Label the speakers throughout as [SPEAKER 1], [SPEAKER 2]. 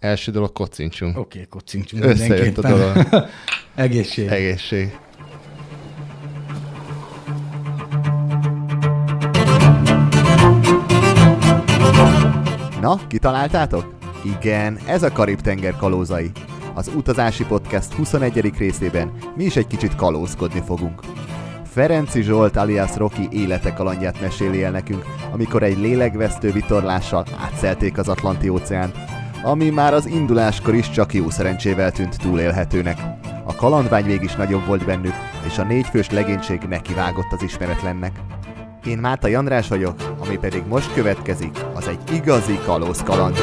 [SPEAKER 1] Első dolog, kocincsunk.
[SPEAKER 2] Oké, kocincsunk.
[SPEAKER 1] Összejött a dolog.
[SPEAKER 2] Egészség.
[SPEAKER 1] Egészség.
[SPEAKER 3] Na, kitaláltátok? Igen, ez a Karib-tenger kalózai. Az utazási podcast 21. részében mi is egy kicsit kalózkodni fogunk. Ferenczy Zsolt alias Rocky élete kalandját meséli el nekünk, amikor egy lélegvesztő vitorlással átszelték az Atlanti-óceánt, ami már az induláskor is csak jó szerencsével tűnt túlélhetőnek. A kalandvágy mégis nagyobb volt bennük, és a 4 fős legénység nekivágott az ismeretlennek. Én Mátai András vagyok, ami pedig most következik, az egy igazi kalózkaland.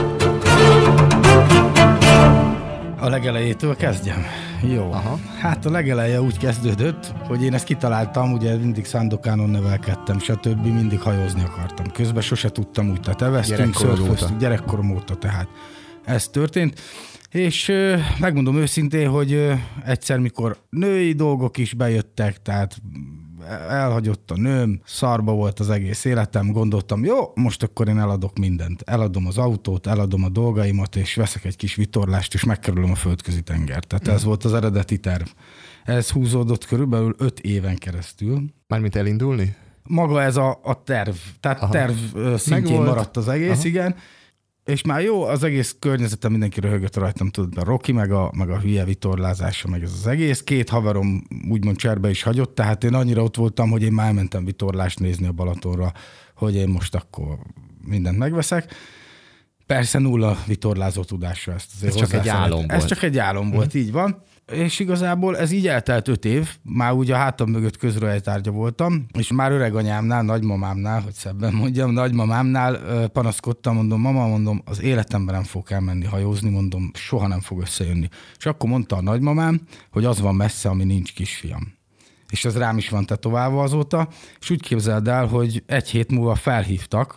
[SPEAKER 2] A legelejétől kezdjem? Jó.
[SPEAKER 1] Aha.
[SPEAKER 2] Hát a legeleje úgy kezdődött, hogy én ezt kitaláltam, ugye mindig Sandokánon nevelkedtem, stb. Mindig hajózni akartam. Közben sose tudtam úgy, tehát eveztünk, szörföztünk, gyerekkorom óta, tehát ez történt. És megmondom őszintén, hogy egyszer, mikor női dolgok is bejöttek, tehát elhagyott a nőm, szarba volt az egész életem, gondoltam, jó, most akkor én eladok mindent. Eladom az autót, eladom a dolgaimat, és veszek egy kis vitorlást, és megkerülöm a földközi tengert. Tehát ez volt az eredeti terv. Ez húzódott körülbelül 5 éven keresztül.
[SPEAKER 1] Mármint elindulni?
[SPEAKER 2] Maga ez a terv. Tehát terv szintjén maradt az egész, igen. És már jó, az egész környezetem mindenki röhögött rajtam, tudod, a Rocky, meg a hülye vitorlázása, meg ez az egész. 2 haverom úgymond cserbe is hagyott, tehát én annyira ott voltam, hogy én már elmentem vitorlást nézni a Balatonra, hogy én most akkor mindent megveszek. Persze nulla vitorlázó tudásra ezt azért.
[SPEAKER 1] Ez csak egy álom volt.
[SPEAKER 2] Ez csak egy álom volt, így van. És igazából ez így eltelt 5 év, már ugye a hátam mögött közrejtárgya voltam, és már öreganyámnál, nagymamámnál, hogy szebben mondjam, nagymamámnál panaszkodtam, mondom, az életemben nem fogok elmenni hajózni, mondom, soha nem fog összejönni. És akkor mondta a nagymamám, hogy az van messze, ami nincs kisfiam. És ez rám is van tetoválva azóta, és úgy képzeld el, hogy 1 hét múlva felhívtak,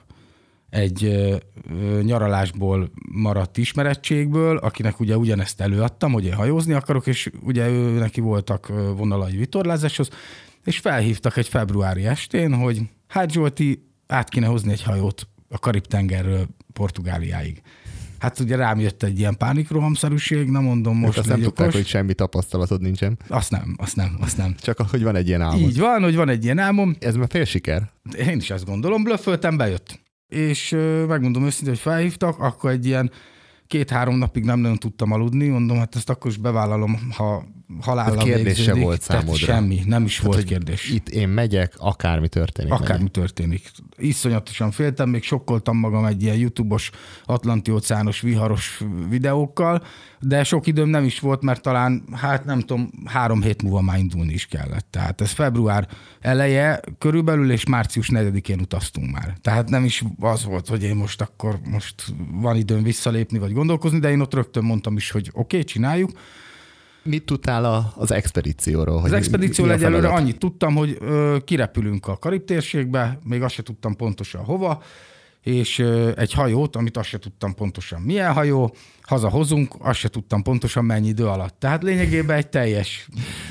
[SPEAKER 2] egy nyaralásból maradt ismerettségből, akinek ugye ugyanezt előadtam, hogy én hajózni akarok, és ugye neki voltak vonalai vitorlázáshoz, és felhívtak egy februári estén, hogy hát Zsolti, át kéne hozni egy hajót a Karib-tengerről Portugáliáig. Hát ugye rám jött egy ilyen pánikrohamszerűség, na mondom, most
[SPEAKER 1] azt nem tudták, hogy semmi tapasztalatod nincsen.
[SPEAKER 2] Azt nem.
[SPEAKER 1] Csak hogy van egy ilyen álmod.
[SPEAKER 2] Így van, hogy van egy ilyen álmom.
[SPEAKER 1] Ez már fél siker.
[SPEAKER 2] Én is azt gondolom, blöfföltem, bejött. És megmondom őszintén, hogy felhívtak, akkor egy ilyen 2-3 napig nem nagyon tudtam aludni, mondom, hát ezt akkor is bevállalom, ha halállal végződik.
[SPEAKER 1] Kérdés se volt számodra.
[SPEAKER 2] Semmi, nem is volt kérdés.
[SPEAKER 1] Itt én megyek, akármi történik.
[SPEAKER 2] Akármi történik. Iszonyatosan féltem, még sokkoltam magam egy ilyen YouTube-os, Atlanti-óceános, viharos videókkal, de sok időm nem is volt, mert talán, hát nem tudom, 3 hét múlva már indulni is kellett. Tehát ez február eleje körülbelül, és március 4-én utaztunk már. Tehát nem is az volt, hogy én most van időm visszalépni, vagy gondolkozni, de én ott rögtön mondtam is, hogy oké, csináljuk.
[SPEAKER 1] Mit tudtál az expedícióról?
[SPEAKER 2] Az expedícióról egyelőre annyit tudtam, hogy kirepülünk a Karib-térségbe, még azt se tudtam pontosan hova, és egy hajót, amit azt se tudtam pontosan milyen hajó, hazahozunk, azt se tudtam pontosan mennyi idő alatt. Tehát lényegében egy teljes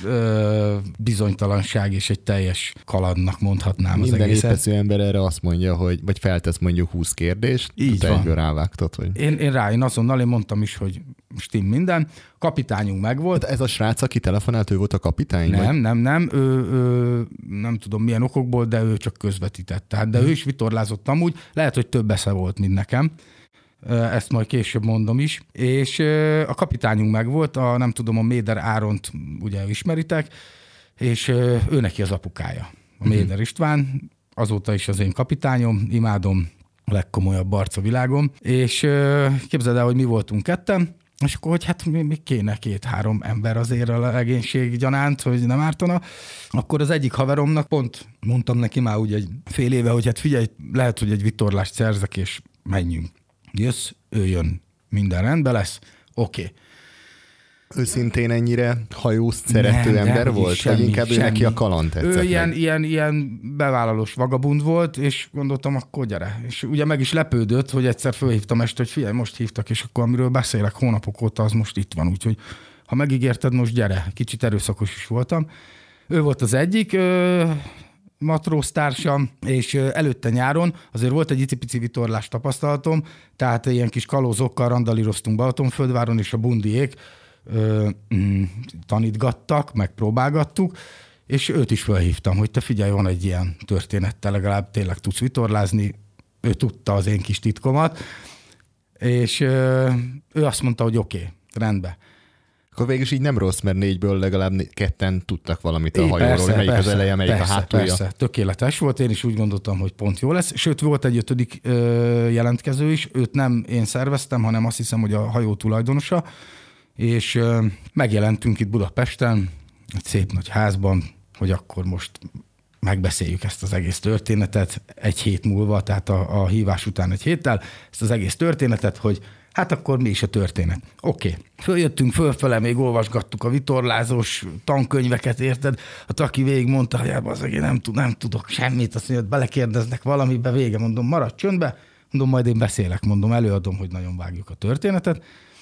[SPEAKER 2] bizonytalanság és egy teljes kalandnak mondhatnám
[SPEAKER 1] minden
[SPEAKER 2] az egészet.
[SPEAKER 1] Minden épeszű ember erre azt mondja, hogy vagy feltesz mondjuk 20 kérdést, te egyből rávágtad, hogy...
[SPEAKER 2] Én azonnal mondtam is, hogy stimm minden. Kapitányunk megvolt.
[SPEAKER 1] Ez a srác, aki telefonált, ő volt a kapitány?
[SPEAKER 2] Nem. Ő nem tudom milyen okokból, de ő csak közvetített. Tehát, de ő is vitorlázott amúgy. Lehet, hogy több esze volt, mint nekem. Ezt majd később mondom is. És a kapitányunk megvolt, nem tudom, a Méder Áront ugye ismeritek, és ő neki az apukája. A Méder István, azóta is az én kapitányom, imádom, a legkomolyabb arc a világon. És képzeld el, hogy mi voltunk ketten, és akkor, hogy hát még kéne 2-3 ember azért a legénység gyanánt, hogy nem ártana. Akkor az egyik haveromnak pont mondtam neki már úgy egy fél éve, hogy hát figyelj, lehet, hogy egy vitorlást szerzek, és menjünk. Jössz, ő jön, minden rendben lesz, oké.
[SPEAKER 1] Őszintén ennyire hajózt szerető ember volt? Vagy inkább ő neki a kaland tetszett?
[SPEAKER 2] Ő ilyen bevállalós vagabund volt, és gondoltam, akkor gyere. És ugye meg is lepődött, hogy egyszer fölhívtam este, hogy figyelj, most hívtak, és akkor amiről beszélek hónapok óta, az most itt van. Úgyhogy ha megígérted, most gyere. Kicsit erőszakos is voltam. Ő volt az egyik, matróztársam, és előtte nyáron azért volt egy icipici vitorlás tapasztalatom, tehát ilyen kis kalózokkal randalíroztunk Balatonföldváron, és a bundiék tanítgattak, megpróbálgattuk, és őt is felhívtam, hogy te figyelj, van egy ilyen történettel, legalább tényleg tudsz vitorlázni, ő tudta az én kis titkomat, és ő azt mondta, hogy oké, rendben.
[SPEAKER 1] Akkor végül is így nem rossz, mert 4-ből legalább 2 tudtak valamit a hajóról, hogy melyik az eleje, melyik a hátulja.
[SPEAKER 2] Persze, tökéletes volt, én is úgy gondoltam, hogy pont jó lesz. Sőt, volt egy 5. jelentkező is, őt nem én szerveztem, hanem azt hiszem, hogy a hajó tulajdonosa, és megjelentünk itt Budapesten, egy szép nagy házban, hogy akkor most megbeszéljük ezt az egész történetet egy hét múlva, tehát a hívás után egy héttel, ezt az egész történetet, hogy hát akkor mi is a történet. Oké. Följöttünk fölfele, még olvasgattuk a vitorlázós tankönyveket, érted? A Taki végig mondta, hogy az én nem tudok semmit, azt mondja, belekérdeznek valamibe, vége, mondom, maradj csöndbe, mondom, majd én beszélek, mondom, előadom, hogy nagyon vágjuk a történetet.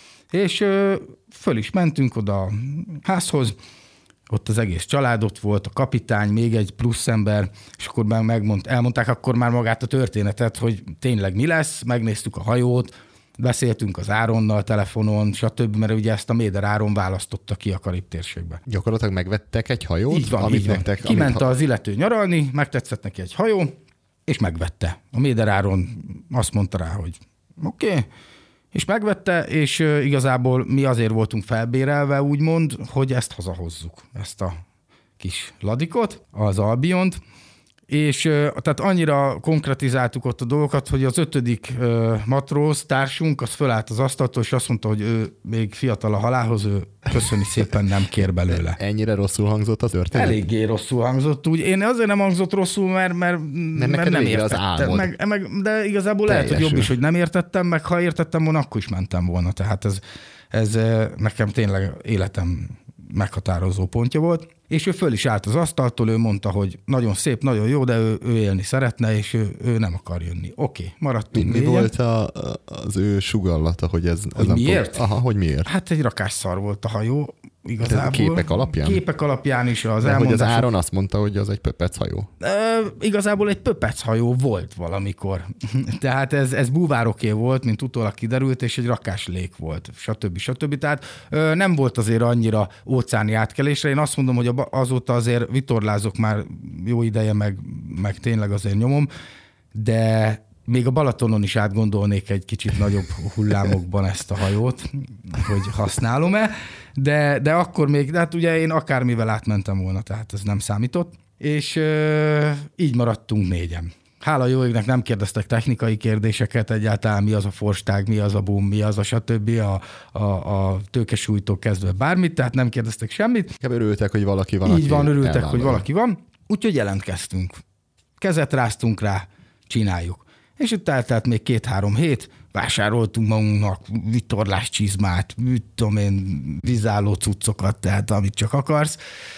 [SPEAKER 2] És föl is mentünk oda a házhoz, ott az egész család ott volt, a kapitány, még egy plusz ember, és akkor már elmondták akkor már magát a történetet, hogy tényleg mi lesz, megnéztük a hajót, beszéltünk az Áronnal telefonon, stb., mert ugye ezt a Méder Áron választotta ki a Karib térségbe.
[SPEAKER 1] Gyakorlatilag megvettek egy hajót?
[SPEAKER 2] Így van, így van. Kiment az illető nyaralni, megtetszett neki egy hajó, és megvette. A Méder Áron azt mondta rá, hogy oké, és megvette, és igazából mi azért voltunk felbérelve, úgymond, hogy ezt hazahozzuk, ezt a kis ladikot, az Albiont, és tehát annyira konkretizáltuk ott a dolgokat, hogy az 5. matróz társunk, az fölállt az asztaltól, és azt mondta, hogy ő még fiatal a halálhoz, ő köszöni szépen, nem kér belőle.
[SPEAKER 1] Ennyire rosszul hangzott az történet?
[SPEAKER 2] Eléggé rosszul hangzott. Úgy. Én azért nem hangzott rosszul, mert nem értettem. De igazából lehet, hogy jobb is, hogy nem értettem, meg ha értettem volna, akkor is mentem volna. Tehát ez nekem tényleg életem meghatározó pontja volt. És ő föl is állt az asztaltól, ő mondta, hogy nagyon szép, nagyon jó, de ő élni szeretne, és ő nem akar jönni. Oké, maradtunk.
[SPEAKER 1] Mi volt az ő sugallata, hogy ez
[SPEAKER 2] hogy
[SPEAKER 1] nem
[SPEAKER 2] miért?
[SPEAKER 1] Aha, hogy miért?
[SPEAKER 2] Hát egy rakásszar volt a hajó, igazából.
[SPEAKER 1] Képek alapján?
[SPEAKER 2] Képek alapján is az
[SPEAKER 1] elmondások. Hogy az Áron azt mondta, hogy az egy pöpec hajó.
[SPEAKER 2] Igazából egy pöpec hajó volt valamikor. Tehát ez búvároké volt, mint utólag kiderült, és egy rakáslék volt, stb. Tehát nem volt azért annyira óceáni átkelésre. Én azt mondom, hogy azóta azért vitorlázok már jó ideje, meg tényleg azért nyomom, de még a Balatonon is átgondolnék egy kicsit nagyobb hullámokban ezt a hajót, hogy használom-e, de akkor még, de hát ugye én akármivel átmentem volna, tehát ez nem számított, és így maradtunk 4-en. Hála jó égnek nem kérdeztek technikai kérdéseket egyáltalán, mi az a forstág, mi az a boom, mi az a stb. A tőkesúlytól kezdve bármit, tehát nem kérdeztek semmit.
[SPEAKER 1] Örültek, hogy valaki van.
[SPEAKER 2] Így van, örültek, hogy valaki van. Úgyhogy jelentkeztünk. Kezet ráztunk rá, csináljuk. És itt eltelt még 2-3 hét, vásároltunk magunknak vitorlás csizmát, vízálló cuccokat, tehát amit csak akarsz,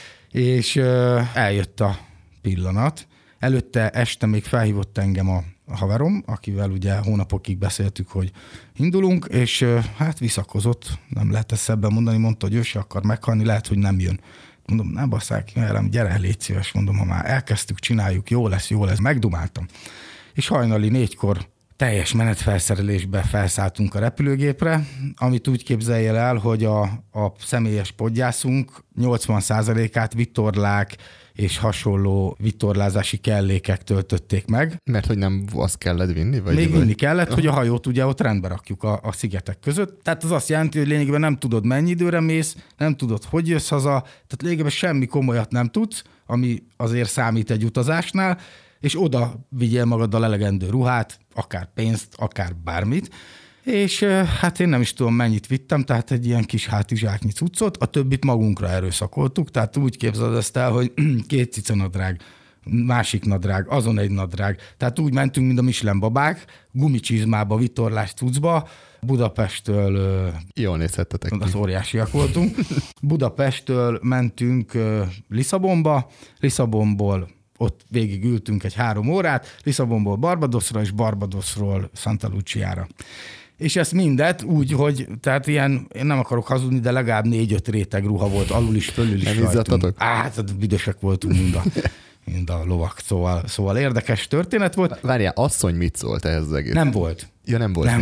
[SPEAKER 2] és eljött a pillanat. Előtte este még felhívott engem a haverom, akivel ugye hónapokig beszéltük, hogy indulunk, és hát visszakozott, nem lehet ezt szebben mondani, mondta, hogy ő se akar meghalni, lehet, hogy nem jön. Mondom, ne basszák, gyere, légy szíves, mondom, ha már elkezdtük, csináljuk, jó lesz, megdumáltam. És hajnali 4-kor teljes menetfelszerelésbe felszálltunk a repülőgépre, amit úgy képzelje el, hogy a személyes podgyászunk 80%-át vitorlák és hasonló vitorlázási kellékek töltötték meg.
[SPEAKER 1] Mert hogy nem azt kellett vinni? Vagy
[SPEAKER 2] még vinni kellett, hogy a hajót ugye ott rendbe rakjuk a szigetek között. Tehát az azt jelenti, hogy lényegében nem tudod, mennyi időre mész, nem tudod, hogy jössz haza, tehát lényegében semmi komolyat nem tudsz, ami azért számít egy utazásnál, és oda vigyél magaddal elegendő ruhát, akár pénzt, akár bármit, és hát én nem is tudom, mennyit vittem, tehát egy ilyen kis hátizsáknyi cuccot, a többit magunkra erőszakoltuk, tehát úgy képzeld ezt el, hogy 2 cicanadrág, másik nadrág, azon egy nadrág, tehát úgy mentünk, mint a Michelin babák, gumicsizmába, vitorlás cuccba, Budapesttől...
[SPEAKER 1] Jól nézhettetek ki.
[SPEAKER 2] Az óriásiak voltunk. Budapesttől mentünk Lisszabonba, Lisszabonból ott végig ültünk egy 3 órát, Lisszabonból Barbadosra, és Barbadosról Santa Luciára. És ezt mindet úgy, hogy tehát ilyen, én nem akarok hazudni, de legalább 4-5 réteg ruha volt, alul is, fölül is.
[SPEAKER 1] Nem izzadtatok?
[SPEAKER 2] Hát büdösek voltunk mind. mint a lovak, szóval érdekes történet volt.
[SPEAKER 3] Várjál, asszony mit szólt ehhez az egész?
[SPEAKER 2] Nem volt.
[SPEAKER 3] Ja, nem volt.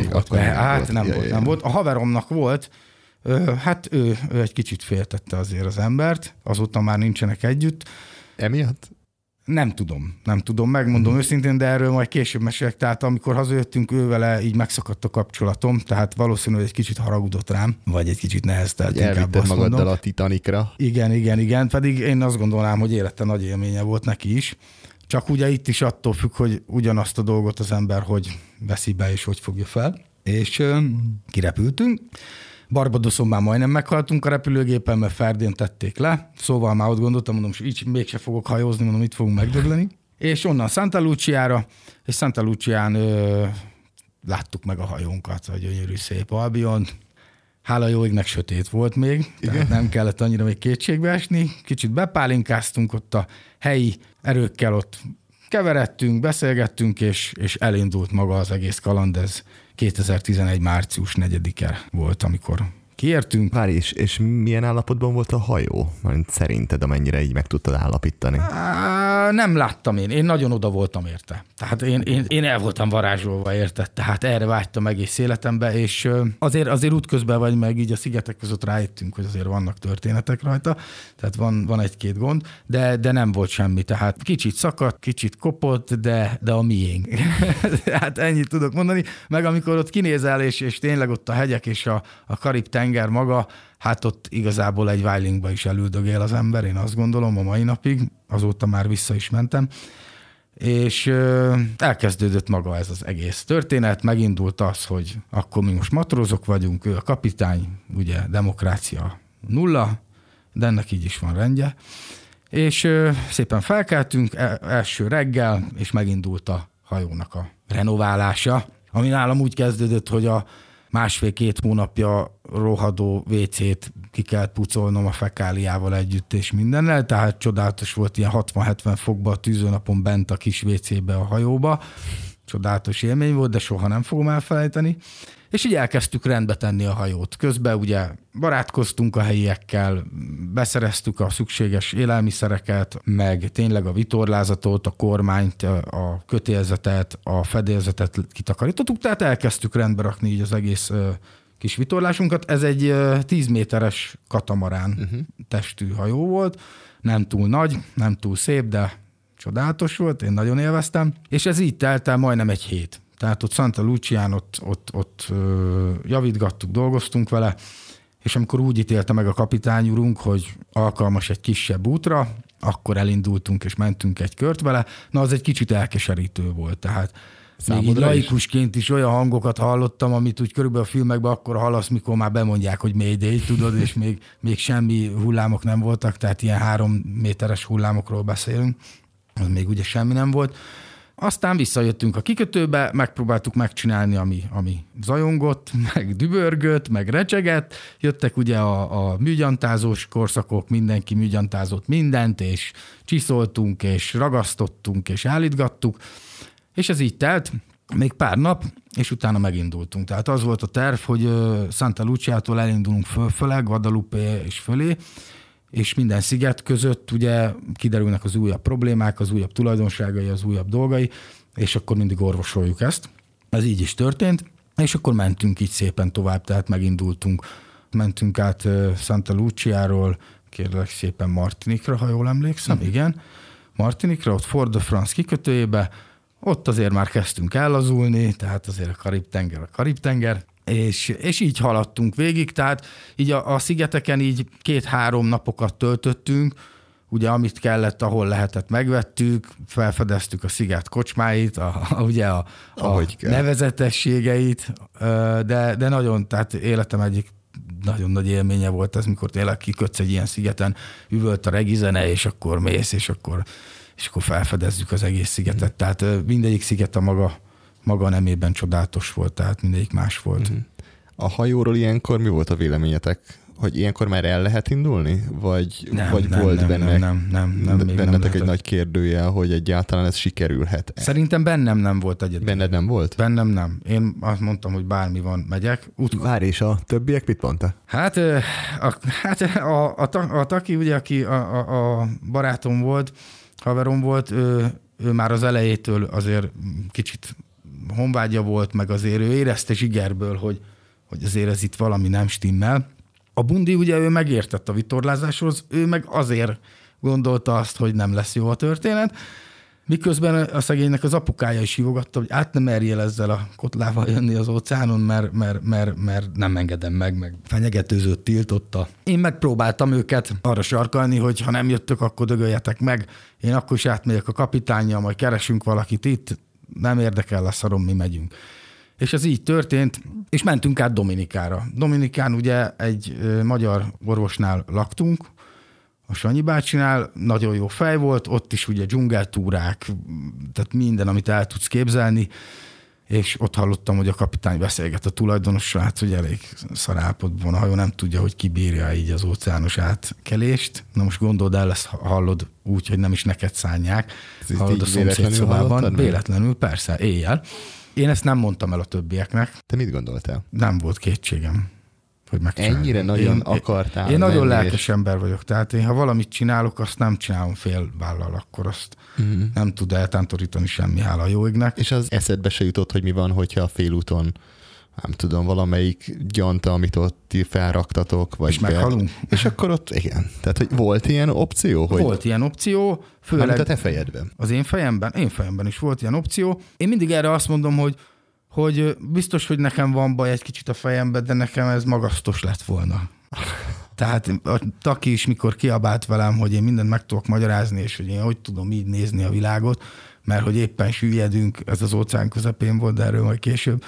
[SPEAKER 2] Nem volt. A haveromnak volt, hát ő egy kicsit féltette azért az embert, azóta már nincsenek együtt.
[SPEAKER 3] Emiatt?
[SPEAKER 2] Nem tudom, megmondom őszintén, de erről majd később mesélek. Tehát amikor hazajöttünk, ővele így megszakadt a kapcsolatom, tehát valószínűleg egy kicsit haragudott rám, vagy egy kicsit neheztelt.
[SPEAKER 1] Elvitted magaddal a Titanicra.
[SPEAKER 2] Igen. Pedig én azt gondolnám, hogy élete nagy élménye volt neki is. Csak ugye itt is attól függ, hogy ugyanazt a dolgot az ember hogy veszi be és hogy fogja fel. És kirepültünk. Barbadoson már majdnem meghaltunk a repülőgépen, mert Ferdén tették le. Szóval már ott gondoltam, mondom, hogy így mégse fogok hajózni, mondom, itt fogunk megdögleni. És onnan Santa Luciára, és Santa Lucián láttuk meg a hajónkat, a gyönyörű szép Albion. Hála jó égnek sötét volt még, tehát nem kellett annyira még kétségbe esni. Kicsit bepálinkáztunk ott a helyi erőkkel, ott keveredtünk, beszélgettünk, és elindult maga az egész kaland. Ez 2011. március 4-e volt, amikor kiértünk.
[SPEAKER 3] Várj, és milyen állapotban volt a hajó? Szerinted, amennyire így meg tudtad állapítani?
[SPEAKER 2] Nem láttam én nagyon oda voltam érte. Tehát én el voltam varázsolva érte, tehát erre vágytam egész életembe, és azért útközben vagy meg így a szigetek között rájöttünk, hogy azért vannak történetek rajta, tehát van egy-két gond, de nem volt semmi, tehát kicsit szakadt, kicsit kopott, de a miénk. Hát ennyit tudok mondani, meg amikor ott kinézel, és tényleg ott a hegyek és a Karib-tenger maga, hát ott igazából egy Whilingba is elüldögél az ember, én azt gondolom a mai napig, azóta már vissza is mentem, és elkezdődött maga ez az egész történet, megindult az, hogy akkor mi most matrózok vagyunk, ő a kapitány, ugye demokrácia 0, de ennek így is van rendje, és szépen felkeltünk első reggel, és megindult a hajónak a renoválása, ami nálam úgy kezdődött, hogy a 1,5-2 hónapja rohadó WC-t ki kellett pucolnom a fekáliával együtt és mindennel, tehát csodálatos volt ilyen 60-70 fokba a tűzőnapon bent a kis WC-be a hajóba. Csodálatos élmény volt, de soha nem fogom elfelejteni. És így elkezdtük rendbe tenni a hajót. Közben ugye barátkoztunk a helyiekkel, beszereztük a szükséges élelmiszereket, meg tényleg a vitorlázatot, a kormányt, a kötélzetet, a fedélzetet kitakarítottuk, tehát elkezdtük rendbe rakni így az egész kis vitorlásunkat. Ez egy 10 méteres katamarán testű hajó volt, nem túl nagy, nem túl szép, de csodálatos volt, én nagyon élveztem, és ez így telt el majdnem egy hét. Tehát ott Santa Lucián ott javítgattuk, dolgoztunk vele, és amikor úgy ítélte meg a kapitány úrunk, hogy alkalmas egy kisebb útra, akkor elindultunk és mentünk egy kört vele. Na, az egy kicsit elkeserítő volt, tehát még így laikusként is olyan hangokat hallottam, amit úgy körülbelül a filmekben akkor hallasz, mikor már bemondják, hogy Mayday, tudod, és még semmi hullámok nem voltak, tehát ilyen 3 méteres hullámokról beszélünk, az még ugye semmi nem volt. Aztán visszajöttünk a kikötőbe, megpróbáltuk megcsinálni, ami zajongott, meg dübörgött, meg recsegett. Jöttek ugye a műgyantázós korszakok, mindenki műgyantázott mindent, és csiszoltunk, és ragasztottunk, és állítgattuk. És ez így telt, még pár nap, és utána megindultunk. Tehát az volt a terv, hogy Santa Luciától elindulunk fölfele, Guadalupe és fölé, és minden sziget között ugye kiderülnek az újabb problémák, az újabb tulajdonságai, az újabb dolgai, és akkor mindig orvosoljuk ezt. Ez így is történt, és akkor mentünk így szépen tovább, tehát megindultunk. Mentünk át Santa Luciáról, kérlek szépen Martinikra, ha jól emlékszem, igen. Martinikra, ott Fort de France kikötőjébe, ott azért már kezdtünk ellazulni, tehát azért a Karib-tenger, és így haladtunk végig, tehát így a szigeteken így 2-3 napokat töltöttünk, ugye amit kellett, ahol lehetett, megvettük, felfedeztük a sziget kocsmáit, ugye a nevezetességeit, de nagyon, tehát életem egyik nagyon nagy élménye volt ez, mikor tényleg kikötsz egy ilyen szigeten, üvölt a regizene, és akkor mész, és akkor felfedezzük az egész szigetet. Tehát mindegyik sziget a maga nemében csodálatos volt, tehát mindegyik más volt.
[SPEAKER 1] A hajóról ilyenkor mi volt a véleményetek? Hogy ilyenkor már el lehet indulni? Vagy volt bennetek egy nagy kérdőjel, hogy egyáltalán ez sikerülhet?
[SPEAKER 2] Szerintem bennem nem volt egyedül.
[SPEAKER 1] Benned nem volt?
[SPEAKER 2] Bennem nem. Én azt mondtam, hogy bármi van, megyek.
[SPEAKER 3] Várj, és a többiek mit mondta?
[SPEAKER 2] Hát a Taki, ugye, aki a barátom volt, haverom volt, ő már az elejétől azért kicsit honvágya volt, meg azért ő érezte zsigerből, hogy azért ez itt valami nem stimmel. A bundi ugye ő megértett a vitorlázáshoz, ő meg azért gondolta azt, hogy nem lesz jó a történet, miközben a szegénynek az apukája is hívogatta, hogy át nem merjél ezzel a kotlával jönni az óceánon, mert nem engedem meg fenyegetőzött, tiltotta. Én megpróbáltam őket arra sarkalni, hogy ha nem jöttök, akkor dögöljetek meg. Én akkor is átmegyek a kapitánnyal, majd keresünk valakit itt, nem érdekel, a szarom, mi megyünk. És ez így történt, és mentünk át Dominikára. Dominikán ugye egy magyar orvosnál laktunk, a Sanyi bácsinál, nagyon jó fej volt, ott is ugye dzsungeltúrák, tehát minden, amit el tudsz képzelni, és ott hallottam, hogy a kapitány beszélget a tulajdonossal, hát, hogy elég szarállapotban van a hajó, nem tudja, hogy kibírja így az óceános átkelést. Na most gondold el, ezt hallod úgy, hogy nem is neked szánják. Hallod a szomszédszobában. Véletlenül, persze, éjjel. Én ezt nem mondtam el a többieknek.
[SPEAKER 1] Te mit gondoltál?
[SPEAKER 2] Nem volt kétségem, hogy megcsinálni.
[SPEAKER 1] Ennyire nagyon akartál.
[SPEAKER 2] Én nagyon lelkes ember vagyok, tehát én ha valamit csinálok, azt nem csinálom fél vállal, akkor azt nem tud eltántorítani semmi, hála a jó égnek.
[SPEAKER 1] És az eszedbe se jutott, hogy mi van, hogyha a félúton, nem tudom, valamelyik gyanta, amit ott felraktatok, vagy
[SPEAKER 2] és meghalunk.
[SPEAKER 1] És akkor ott, igen. Tehát, hogy volt ilyen opció? Hogy...
[SPEAKER 2] Volt ilyen opció, főleg
[SPEAKER 1] a te fejedben.
[SPEAKER 2] Az én fejemben is volt ilyen opció. Én mindig erre azt mondom, hogy biztos, hogy nekem van baj egy kicsit a fejemben, de nekem ez magasztos lett volna. Tehát a Taki is, mikor kiabált velem, hogy én mindent meg tudok magyarázni, és hogy én hogy tudom így nézni a világot, mert hogy éppen süllyedünk, ez az óceán közepén volt, de erről majd később,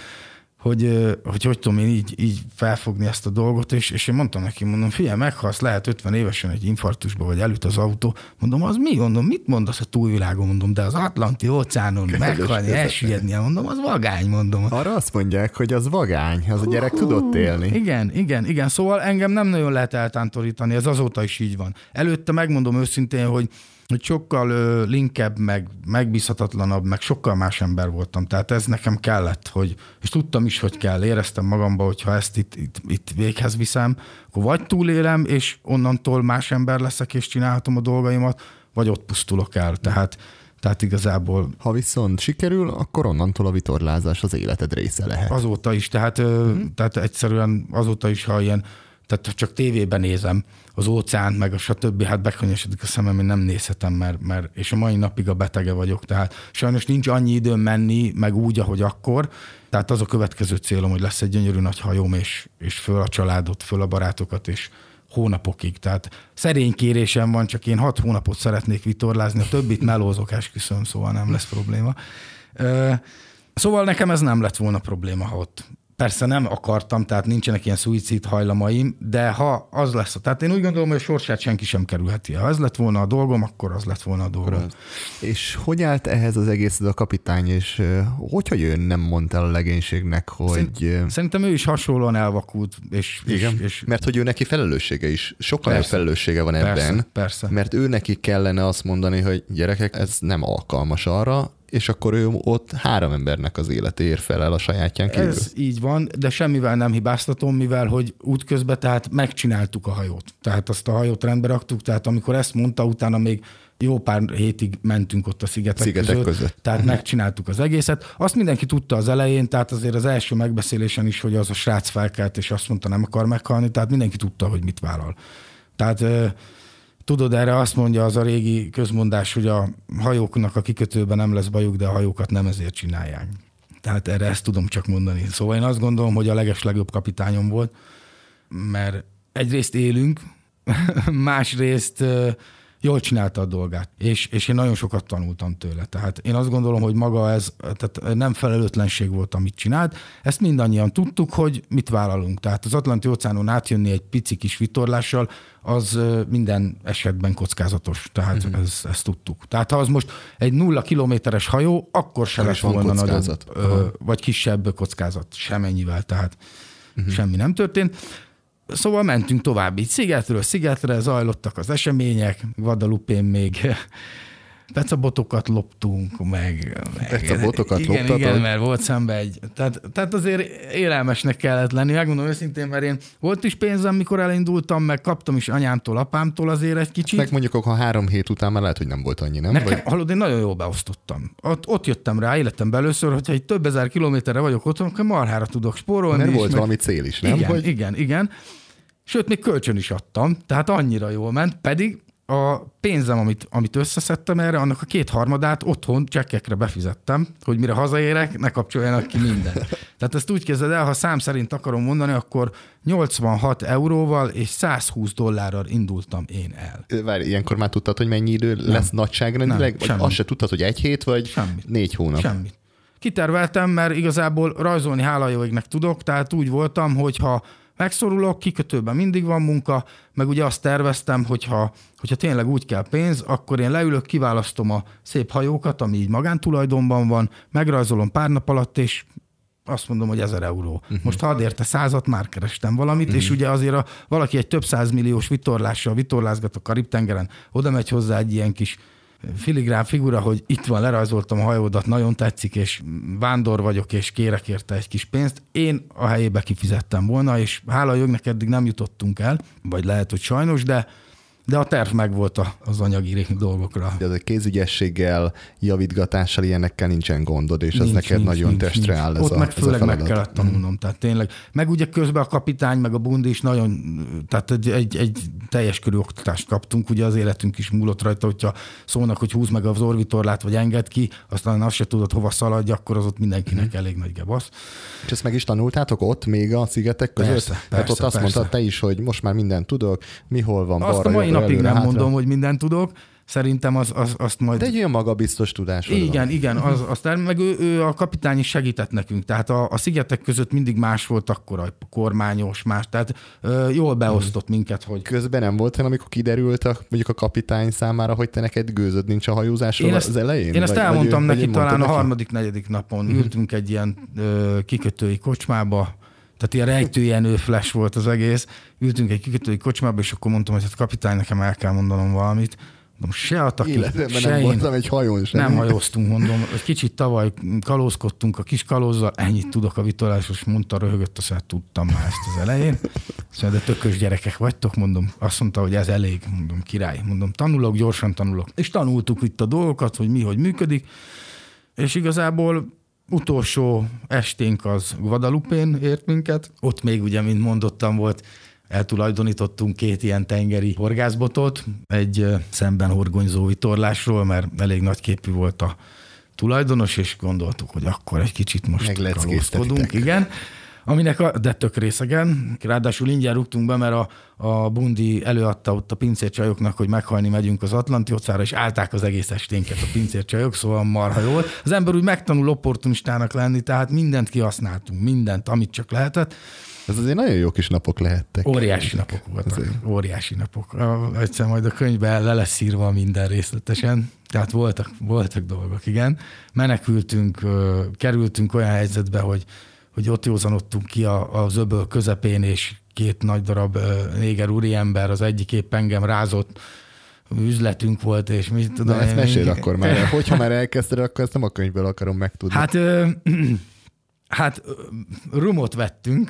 [SPEAKER 2] hogy tudom én így felfogni ezt a dolgot, és én mondtam neki, figyelj, meghalsz, lehet 50 évesen egy infarktusba, vagy elüt az autó, mondom, az mi? Mondom, mit mondasz a túlvilágon, mondom, de az Atlanti óceánon meghalni, elsüllyedni, mondom, az vagány, mondom.
[SPEAKER 1] Arra azt mondják, hogy az vagány, az a gyerek tudott élni.
[SPEAKER 2] Igen, szóval engem nem nagyon lehet eltántorítani, ez azóta is így van. Előtte megmondom őszintén, hogy sokkal linkebb, meg megbízhatatlanabb, meg sokkal más ember voltam. Tehát ez nekem kellett, és tudtam is, hogy kell. Éreztem magamba, hogy ha ezt itt véghez viszem, akkor vagy túlélem, és onnantól más ember leszek, és csinálhatom a dolgaimat, vagy ott pusztulok el. Tehát igazából...
[SPEAKER 1] Ha viszont sikerül, akkor onnantól a vitorlázás az életed része lehet.
[SPEAKER 2] Azóta is, tehát egyszerűen azóta is, ha ilyen, tehát csak tévében nézem az óceánt, meg a stb., hát bekönnyösödik a szemem, én nem nézhetem, mert és a mai napig a betege vagyok, tehát sajnos nincs annyi időm menni, meg úgy, ahogy akkor, tehát az a következő célom, hogy lesz egy gyönyörű nagy hajóm, és föl a családot, föl a barátokat, és hónapokig, tehát szerény kérésem van, csak én 6 hónapot szeretnék vitorlázni, a többit melózok, esküszöm, szóval nem lesz probléma. Szóval nekem ez nem lett volna probléma, ha ott. Persze nem akartam, tehát nincsenek ilyen szuicid hajlamaim, de ha az lesz, tehát én úgy gondolom, hogy a sorsát senki sem kerülheti. Ha ez lett volna a dolgom, akkor az lett volna a dolgom.
[SPEAKER 1] És hogy állt ehhez az egészet a kapitány, és hogy ő nem mondta el a legénységnek, hogy...
[SPEAKER 2] Szerintem ő is hasonlóan elvakult. És
[SPEAKER 1] mert hogy ő neki felelőssége is, sokkal nagyobb felelőssége van ebben.
[SPEAKER 2] Persze.
[SPEAKER 1] Mert ő neki kellene azt mondani, hogy gyerekek, ez nem alkalmas arra, és akkor ő ott 3 embernek az életéért felel a sajátján kívül.
[SPEAKER 2] Ez így van, de semmivel nem hibáztatom, mivel hogy útközben tehát megcsináltuk a hajót. Tehát azt a hajót rendbe raktuk, tehát amikor ezt mondta, utána még jó pár hétig mentünk ott a szigetek között. Tehát megcsináltuk az egészet. Azt mindenki tudta az elején, tehát azért az első megbeszélésen is, hogy az a srác felkelt, és azt mondta, nem akar meghalni, tehát mindenki tudta, hogy mit vállal. Tehát tudod, erre azt mondja az a régi közmondás, hogy a hajóknak a kikötőben nem lesz bajuk, de a hajókat nem ezért csinálják. Tehát erre ezt tudom csak mondani. Szóval én azt gondolom, hogy a legeslegjobb kapitányom volt, mert egyrészt élünk, másrészt jól csinálta a dolgát, és én nagyon sokat tanultam tőle. Tehát én azt gondolom, hogy maga ez tehát nem felelőtlenség volt, amit csinált. Ezt mindannyian tudtuk, hogy mit vállalunk. Tehát az Atlanti-óceánon átjönni egy pici kis vitorlással, az minden esetben kockázatos. Tehát ezt tudtuk. Tehát ha az most egy 0 kilométeres hajó, akkor se lett volna nagyobb, vagy kisebb kockázat. Semennyivel, tehát semmi nem történt. Szóval mentünk tovább így szigetről szigetre, zajlottak az események, Guadalupén még pecabotokat loptunk, meg
[SPEAKER 1] pecabotokat loptatok?
[SPEAKER 2] Igen, mert volt szembe egy... Tehát azért élelmesnek kellett lenni, megmondom őszintén, mert én volt is pénzem, mikor elindultam, meg kaptam is anyámtól, apámtól azért egy kicsit.
[SPEAKER 1] Meg mondjuk, ha 3 hét után már lehet, hogy nem volt annyi, nem?
[SPEAKER 2] Nekem, hallod, én nagyon jól beosztottam. Ott jöttem rá életemben először, hogyha egy több ezer kilométerre vagyok otthon, akkor marhára tudok spórolni.
[SPEAKER 1] Mert volt valami cél is, nem?
[SPEAKER 2] Igen. Sőt, még kölcsön is adtam, tehát annyira jól ment, pedig a pénzem, amit összeszedtem erre, annak a 2/3 otthon csekkekre befizettem, hogy mire hazaérek, ne kapcsoljanak ki mindent. Tehát ezt úgy képzeld el, ha szám szerint akarom mondani, akkor 86 euróval és 120 dollárral indultam én el.
[SPEAKER 1] Várj, ilyenkor már tudtad, hogy mennyi idő lesz nagyságrendileg? Vagy azt se tudtad, hogy 1 hét, vagy
[SPEAKER 2] semmit.
[SPEAKER 1] 4 hónap?
[SPEAKER 2] Semmit. Kiterveltem, mert igazából rajzolni hála jó égnek tudok, tehát úgy voltam, hogyha megszorulok, kikötőben mindig van munka, meg ugye azt terveztem, hogyha tényleg úgy kell pénz, akkor én leülök, kiválasztom a szép hajókat, ami így magántulajdonban van, megrajzolom pár nap alatt, és azt mondom, hogy 1000 euró. Most ha ad érte 100-at, már kerestem valamit, és ugye azért valaki egy több 100 milliós vitorlással vitorlázgat a Karib-tengeren, oda megy hozzá egy ilyen kis filigrán figura, hogy itt van, lerajzoltam a hajódat, nagyon tetszik, és vándor vagyok, és kérek érte egy kis pénzt. Én a helyébe kifizettem volna, és hála a jognak eddig nem jutottunk el, vagy lehet, hogy sajnos, de a terv megvolt az anyagi dolgokra.
[SPEAKER 1] De az a kézügyességgel, javítgatással, ilyenekkel nincsen gondod, és ez neked nagyon testre áll ez
[SPEAKER 2] ott
[SPEAKER 1] a
[SPEAKER 2] meg főleg
[SPEAKER 1] feladat.
[SPEAKER 2] meg kellett tanulnom, tehát tényleg. Meg ugye közben a kapitány, meg a bundi is nagyon, tehát egy teljes körű oktatást kaptunk, ugye az életünk is múlott rajta, hogyha szólnak, hogy húzd meg az orvitorlát, vagy engedd ki, aztán azt se tudod, hova szaladj, akkor az ott mindenkinek elég nagy gebasz.
[SPEAKER 1] És ezt meg is tanultátok ott még a szigetek között?
[SPEAKER 2] Persze,
[SPEAKER 1] tehát ott azt mondtad te is, hogy most már mindent tudok, mi hol van,
[SPEAKER 2] azt
[SPEAKER 1] balra,
[SPEAKER 2] a mai
[SPEAKER 1] jobbra,
[SPEAKER 2] napig
[SPEAKER 1] előre,
[SPEAKER 2] nem
[SPEAKER 1] hátra.
[SPEAKER 2] mondom, hogy mindent tudok. Szerintem azt majd...
[SPEAKER 1] De egy olyan magabiztos tudás.
[SPEAKER 2] Igen, meg ő a kapitány is segített nekünk. Tehát a szigetek között mindig más volt akkor a kormányos, más. Tehát jól beosztott minket, hogy...
[SPEAKER 1] Közben nem volt, amikor kiderült mondjuk a kapitány számára, hogy te neked gőzöd nincs a hajózásról az elején?
[SPEAKER 2] Én ezt elmondtam neki talán a
[SPEAKER 1] harmadik
[SPEAKER 2] 3.-4. napon. Ültünk egy ilyen kikötői kocsmába, tehát ilyen rejtőjenő flash volt az egész. Ültünk egy kikötői kocsmába, és akkor mondtam, hogy hát kapitány, nekem el kell mondanom valamit. Mondom, se a taki, se
[SPEAKER 1] nem
[SPEAKER 2] én.
[SPEAKER 1] voltam egy hajón sem.
[SPEAKER 2] Nem hajóztunk, mondom. Egy kicsit tavaly kalózkodtunk a kis kalózzal, ennyit tudok a vitorlásos, mondta, röhögött, azt tudtam már ezt az elején. Szóval, de tökös gyerekek vagytok, mondom. Azt mondta, hogy ez elég, mondom, király. Mondom, tanulok, gyorsan tanulok. És tanultuk itt a dolgokat, hogy mi, hogy működik. És igazából utolsó esténk az Guadalupén ért minket. Ott még ugye, mint mondottam, volt, eltulajdonítottunk 2 ilyen tengeri horgászbotot, egy szemben horgonyzó vitorlásról, mert elég nagyképű volt a tulajdonos, és gondoltuk, hogy akkor egy kicsit most kalózkodunk. Igen. De tök részegen. Ráadásul ingyen rúgtunk be, mert a bundi előadta ott a pincércsajoknak, hogy meghalni megyünk az Atlanti-óceánra, és állták az egész esténket a pincércsajok, szóval marha jól. Az ember úgy megtanul opportunistának lenni, tehát mindent kihasználtunk, mindent, amit csak lehetett.
[SPEAKER 1] Ez azért nagyon jó kis napok lehettek.
[SPEAKER 2] Óriási napok voltak. Azért. Óriási napok. Egyszer majd a könyvben le lesz írva minden részletesen. Tehát voltak dolgok, igen. Menekültünk, kerültünk olyan helyzetbe, hogy ott józanodtunk ki az öböl közepén, és 2 nagy darab néger úriember, az egyik épp engem rázott, üzletünk volt, és mit tudom.
[SPEAKER 1] Na, ezt mesél akkor már. Hogyha már elkezdted, akkor ezt nem a könyvből akarom megtudni.
[SPEAKER 2] Hát rumot vettünk,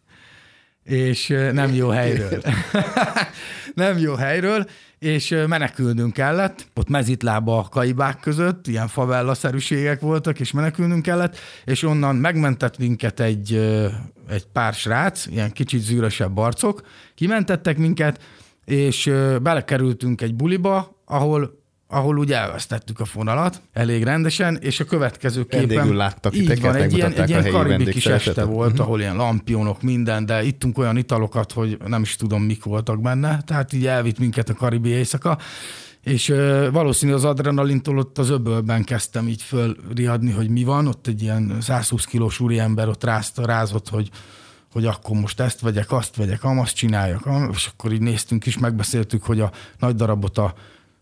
[SPEAKER 2] és nem jó helyről. Nem jó helyről, és menekülnünk kellett. Ott mezitlába a kaibák között, ilyen favella-szerűségek voltak, és menekülnünk kellett, és onnan megmentett minket egy pár srác, ilyen kicsit zűrösebb arcok, kimentettek minket, és belekerültünk egy buliba, ahol ugye elvesztettük a fonalat elég rendesen, és a következő képen...
[SPEAKER 1] Vendégül láttak
[SPEAKER 2] így van, egy ilyen karibi kis este volt, ahol ilyen lampionok, minden, de ittunk olyan italokat, hogy nem is tudom, mik voltak benne, tehát így elvitt minket a karibi éjszaka, és valószínű az adrenalintól ott az öbölben kezdtem így fölriadni, hogy mi van, ott egy ilyen 120 kilós úriember ott rázott, hogy akkor most ezt vegyek, azt vegyek, azt csináljak, és akkor így néztünk is, megbeszéltük, hogy a nagy darabot a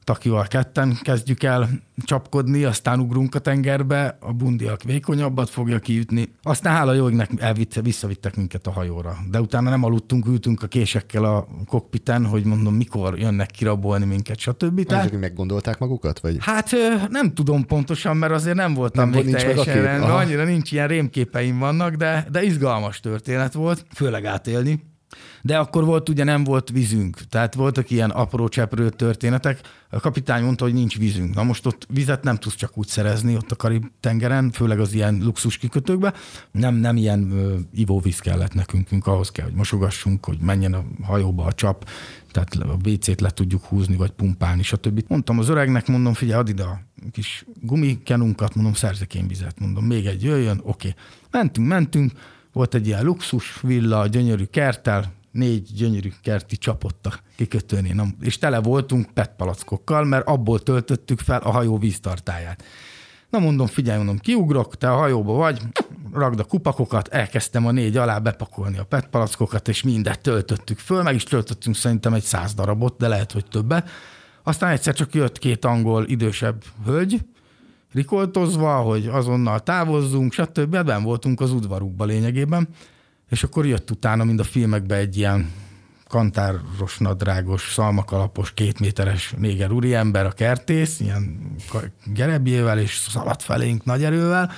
[SPEAKER 2] Takival ketten kezdjük el csapkodni, aztán ugrunk a tengerbe, a bundiak vékonyabbat fogja kiütni. Aztán hála jó égnek visszavittek minket a hajóra. De utána nem aludtunk, ültünk a késekkel a kokpiten, hogy mondom, mikor jönnek kirabolni minket, stb.
[SPEAKER 1] Tehát, meggondolták magukat? Vagy?
[SPEAKER 2] Hát nem tudom pontosan, mert azért nem voltam még teljesen rendben. Annyira nincs, ilyen rémképeim vannak, de izgalmas történet volt, főleg átélni. De akkor volt, ugye nem volt vízünk, tehát voltak ilyen apró cseprő történetek. A kapitány mondta, hogy nincs vízünk. Na most ott vizet nem tudsz csak úgy szerezni ott a Karib-tengeren, főleg az ilyen luxus kikötőkbe. Nem ilyen ivóvíz kellett nekünk, ahhoz kell, hogy mosogassunk, hogy menjen a hajóba a csap, tehát a WC-t le tudjuk húzni, vagy pumpálni, stb. Mondtam az öregnek, mondom, figyelj, add ide a kis gumikenunkat, mondom, szerzek én vizet, mondom, még egy jöjjön, oké. Mentünk, volt egy ilyen luxus villa, gyönyörű kerttel, 4 gyönyörű kerti csapott a kikötőnél, és tele voltunk petpalackokkal, mert abból töltöttük fel a hajó víztartályát. Na mondom, figyelj, mondom, kiugrok, te a hajóba vagy, ragd a kupakokat, elkezdtem a 4 alá bepakolni a petpalackokat, és mindet töltöttük föl, meg is töltöttünk szerintem egy 100 darabot, de lehet, hogy többet. Aztán egyszer csak jött 2 angol idősebb hölgy, rikoltozva, hogy azonnal távozzunk, stb. Ben voltunk az udvarukban lényegében, és akkor jött utána, mind a filmekben egy ilyen kantáros, nadrágos, szalmakalapos, 2 méteres néger úriember, a kertész, ilyen gerebjével, és szaladt felénk nagy erővel.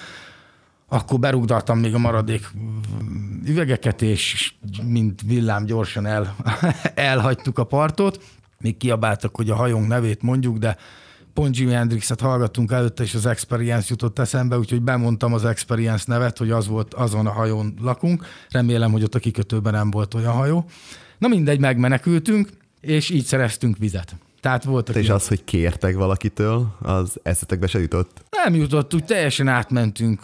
[SPEAKER 2] Akkor berugdaltam még a maradék üvegeket, és mint villám gyorsan elhagytuk a partot. Még kiabáltak, hogy a hajónk nevét mondjuk, de pont Jimi Hendrixet hallgattunk előtte, és az Experience jutott eszembe, úgyhogy bemondtam az Experience nevet, hogy azon a hajón lakunk. Remélem, hogy ott a kikötőben nem volt olyan hajó. Na mindegy, megmenekültünk, és így szereztünk vizet. Tehát voltak.
[SPEAKER 1] És az, hogy kértek valakitől, az eszetekbe se jutott?
[SPEAKER 2] Nem jutott, úgy teljesen átmentünk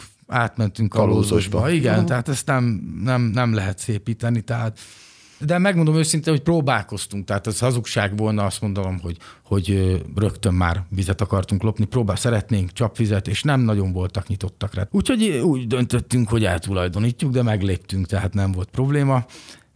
[SPEAKER 2] kalózosba. Igen, tehát ezt nem lehet szépíteni, tehát. De megmondom őszintén, hogy próbálkoztunk, tehát ez hazugság volna, azt mondanom, hogy rögtön már vizet akartunk lopni, szeretnénk csapvizet, és nem nagyon voltak nyitottak rá. Úgyhogy úgy döntöttünk, hogy eltulajdonítjuk, de megléptünk, tehát nem volt probléma.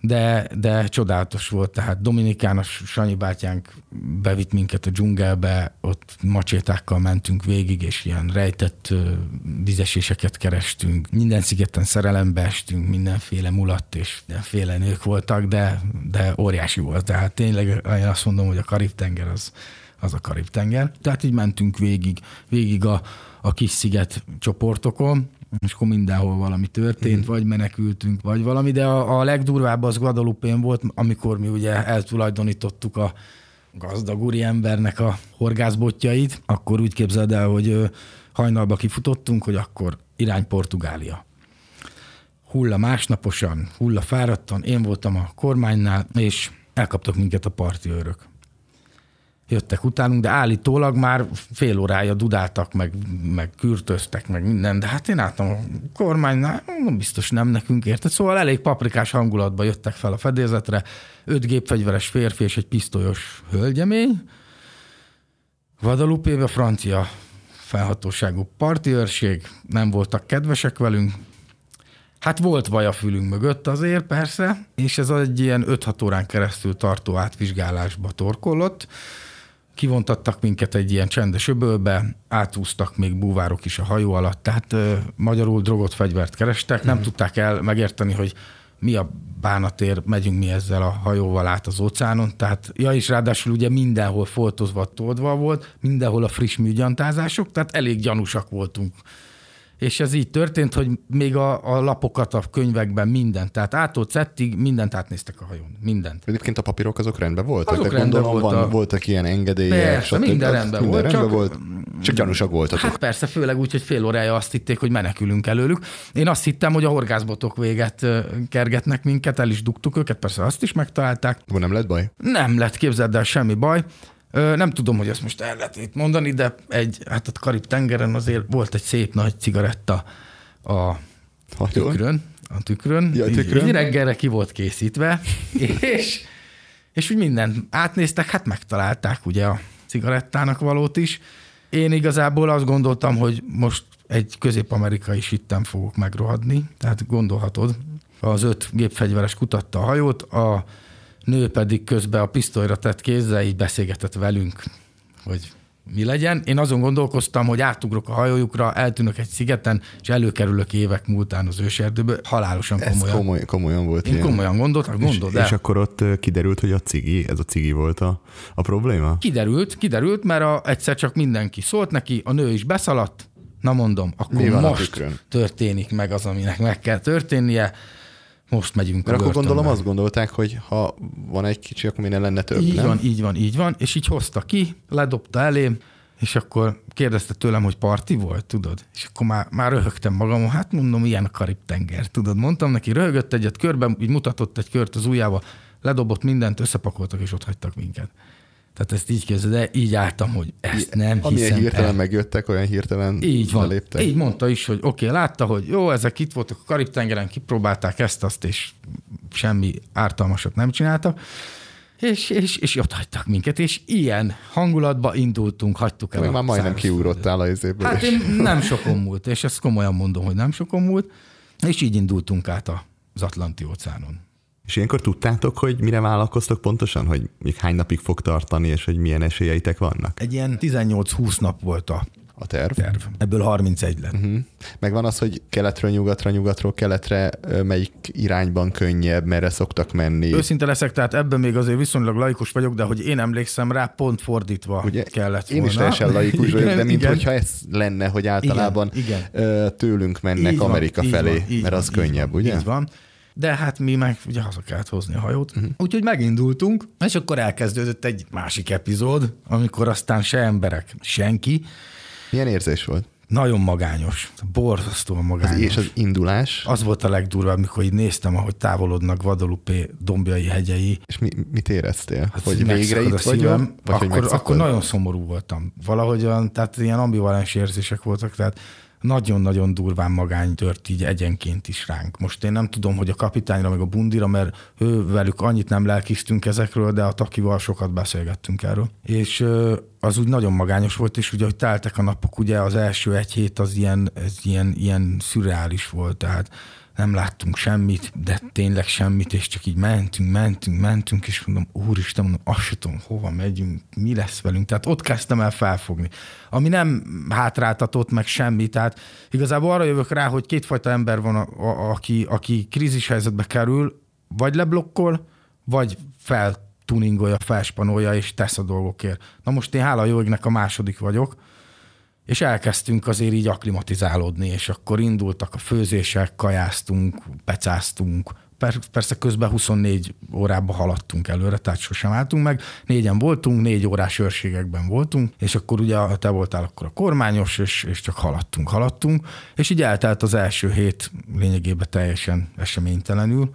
[SPEAKER 2] De csodálatos volt, tehát Dominikán, a Sanyi bátyánk bevitt minket a dzsungelbe, ott macsétákkal mentünk végig, és ilyen rejtett vízeséseket kerestünk. Minden szigeten szerelembe estünk, mindenféle mulatt és mindenféle nők voltak, de óriási volt. Tehát tényleg én azt mondom, hogy a Karib-tenger az a Karib-tenger. Tehát így mentünk végig a kis sziget csoportokon, és akkor mindenhol valami történt, vagy menekültünk, vagy valami, de a legdurvább az Guadalupén volt, amikor mi ugye eltulajdonítottuk a gazdag úriembernek a horgászbotjait, akkor úgy képzeld el, hogy hajnalba kifutottunk, hogy akkor irány Portugália. Hulla másnaposan, hulla fáradtan, én voltam a kormánynál, és elkaptak minket a parti őrök. Jöttek utánunk, de állítólag már fél órája dudáltak, meg kürtöztek, meg minden, de hát én álltam a kormánynál, biztos nem nekünk érted. Szóval elég paprikás hangulatban jöttek fel a fedélzetre, 5 gépfegyveres férfi és egy pisztolyos hölgyemény. Guadalupébe francia felhatóságú parti őrség, nem voltak kedvesek velünk. Hát volt vaj a fülünk mögött azért, persze, és ez egy ilyen 5-6 órán keresztül tartó átvizsgálásba torkollott. Kivontattak minket egy ilyen csendes öbölbe, átúztak még búvárok is a hajó alatt, tehát magyarul drogot, fegyvert kerestek, nem tudták megérteni, hogy mi a bánatért megyünk mi ezzel a hajóval át az óceánon, tehát és ráadásul ugye mindenhol foltozva, toldva volt, mindenhol a friss műgyantázások, tehát elég gyanúsak voltunk. És ez így történt, hogy még a lapokat a könyvekben mindent, tehát ától Z-ig mindent átnéztek a hajón, mindent.
[SPEAKER 1] Egyébként a papírok azok rendben voltak?
[SPEAKER 2] Azok rendben
[SPEAKER 1] voltak ilyen engedélyek.
[SPEAKER 2] Persze, minden rendben volt.
[SPEAKER 1] Csak gyanúsak voltatok.
[SPEAKER 2] Hát persze, főleg úgy, hogy fél órája azt hitték, hogy menekülünk előlük. Én azt hittem, hogy a horgászbotok véget kergetnek minket, el is dugtuk őket, persze azt is megtalálták.
[SPEAKER 1] Nem lett baj?
[SPEAKER 2] Nem lett, képzeld el, semmi baj. Nem tudom, hogy ezt most el lehet itt mondani, de hát a Karib-tengeren azért volt egy szép nagy cigaretta a tükrön. Ja, így reggelre ki volt készítve, és úgy mindent átnéztek, hát megtalálták ugye a cigarettának valót is. Én igazából azt gondoltam, hogy most egy közép-amerikai sitten fogok megrohadni, tehát gondolhatod, az 5 gépfegyveres kutatta a hajót, a nő pedig közben a pisztolyra tett kézzel így beszélgetett velünk, hogy mi legyen. Én azon gondolkoztam, hogy átugrok a hajójukra, eltűnök egy szigeten, és előkerülök évek múltán az őserdőből. Halálosan komolyan.
[SPEAKER 1] Ez komolyan volt.
[SPEAKER 2] Én komolyan gondoltam.
[SPEAKER 1] És akkor ott kiderült, hogy ez a cigi volt a probléma?
[SPEAKER 2] Kiderült, mert egyszer csak mindenki szólt neki, a nő is beszaladt. Na mondom, akkor most történik meg az, aminek meg kell történnie. Most megyünk a
[SPEAKER 1] akkor gondolom azt gondolták, hogy ha van egy kicsi, akkor minél lenne több,
[SPEAKER 2] Így van. És így hozta ki, ledobta elém, és akkor kérdezte tőlem, hogy parti volt, tudod? És akkor már röhögtem magam, hát mondom, ilyen a Karib-tenger, tudod? Mondtam neki, röhögött egyet körben, így mutatott egy kört az ujjával, ledobott mindent, összepakoltak, és ott hagytak minket. Tehát ezt így képzeld, de így álltam, hogy ezt nem hiszem.
[SPEAKER 1] Amilyen hirtelen megjöttek, olyan hirtelen
[SPEAKER 2] így van.
[SPEAKER 1] beléptek.
[SPEAKER 2] Így mondta is, hogy oké, látta, hogy jó, ezek itt voltak a Karib-tengeren, kipróbálták ezt-azt, és semmi ártalmasat nem csináltak, és ott hagytak minket, és ilyen hangulatba indultunk, hagytuk el.
[SPEAKER 1] Már majdnem kiugrottál az évből.
[SPEAKER 2] Hát én nem sokon múlt, és ezt komolyan mondom, hogy nem sokon múlt, és így indultunk át az Atlanti-óceánon.
[SPEAKER 1] És ilyenkor tudtátok, hogy mire vállalkoztok pontosan, hogy még hány napig fog tartani, és hogy milyen esélyeitek vannak?
[SPEAKER 2] Egy ilyen 18-20 nap volt a terv. Ebből 31 lett.
[SPEAKER 1] Megvan az, hogy keletről nyugatra, nyugatról keletre melyik irányban könnyebb, merre szoktak menni?
[SPEAKER 2] Őszinte leszek, tehát ebben még azért viszonylag laikus vagyok, de hogy én emlékszem rá, pont fordítva ugye, kellett volna.
[SPEAKER 1] Én is teljesen laikus vagyok, de minthogyha ez lenne, hogy általában tőlünk mennek így Amerika van, felé, mert az könnyebb, ugye?
[SPEAKER 2] Így van. De hát mi meg ugye haza kellett hozni a hajót. Úgyhogy megindultunk, és akkor elkezdődött egy másik epizód, amikor aztán se emberek, senki.
[SPEAKER 1] Milyen érzés volt?
[SPEAKER 2] Nagyon magányos, borzasztóan magányos.
[SPEAKER 1] És az indulás?
[SPEAKER 2] Az volt a legdurvább, amikor így néztem, ahogy távolodnak Guadalupe dombjai, hegyei.
[SPEAKER 1] És mit éreztél? Hát hogy végre itt vagyok?
[SPEAKER 2] Akkor nagyon szomorú voltam. Valahogyan, tehát ilyen ambivalens érzések voltak, tehát nagyon-nagyon durván magány tört így egyenként is ránk. Most én nem tudom, hogy a kapitányra meg a bundira, mert velük annyit nem lelkiztünk ezekről, de a Takival sokat beszélgettünk erről. És az úgy nagyon magányos volt, és ugye, hogy teltek a napok, ugye az első egy hét az ilyen szürreális volt, tehát nem láttunk semmit, de tényleg semmit, és csak így mentünk, és mondom, úristen, azt sem tudom, hova megyünk, mi lesz velünk. Tehát ott kezdtem el felfogni. Ami nem hátráltatott meg semmi, tehát igazából arra jövök rá, hogy kétfajta ember van, aki krízis helyzetbe kerül, vagy leblokkol, vagy feltuningolja, felspanolja, és tesz a dolgokért. Na most én hála jó égnek a második vagyok, és elkezdtünk azért így akklimatizálódni, és akkor indultak a főzések, kajáztunk, pecáztunk. Persze közben 24 órában haladtunk előre, tehát sosem álltunk meg. 4-en voltunk, 4 órás őrségekben voltunk, és akkor ugye te voltál akkor a kormányos, és csak haladtunk, és így eltelt az első hét lényegében teljesen eseménytelenül.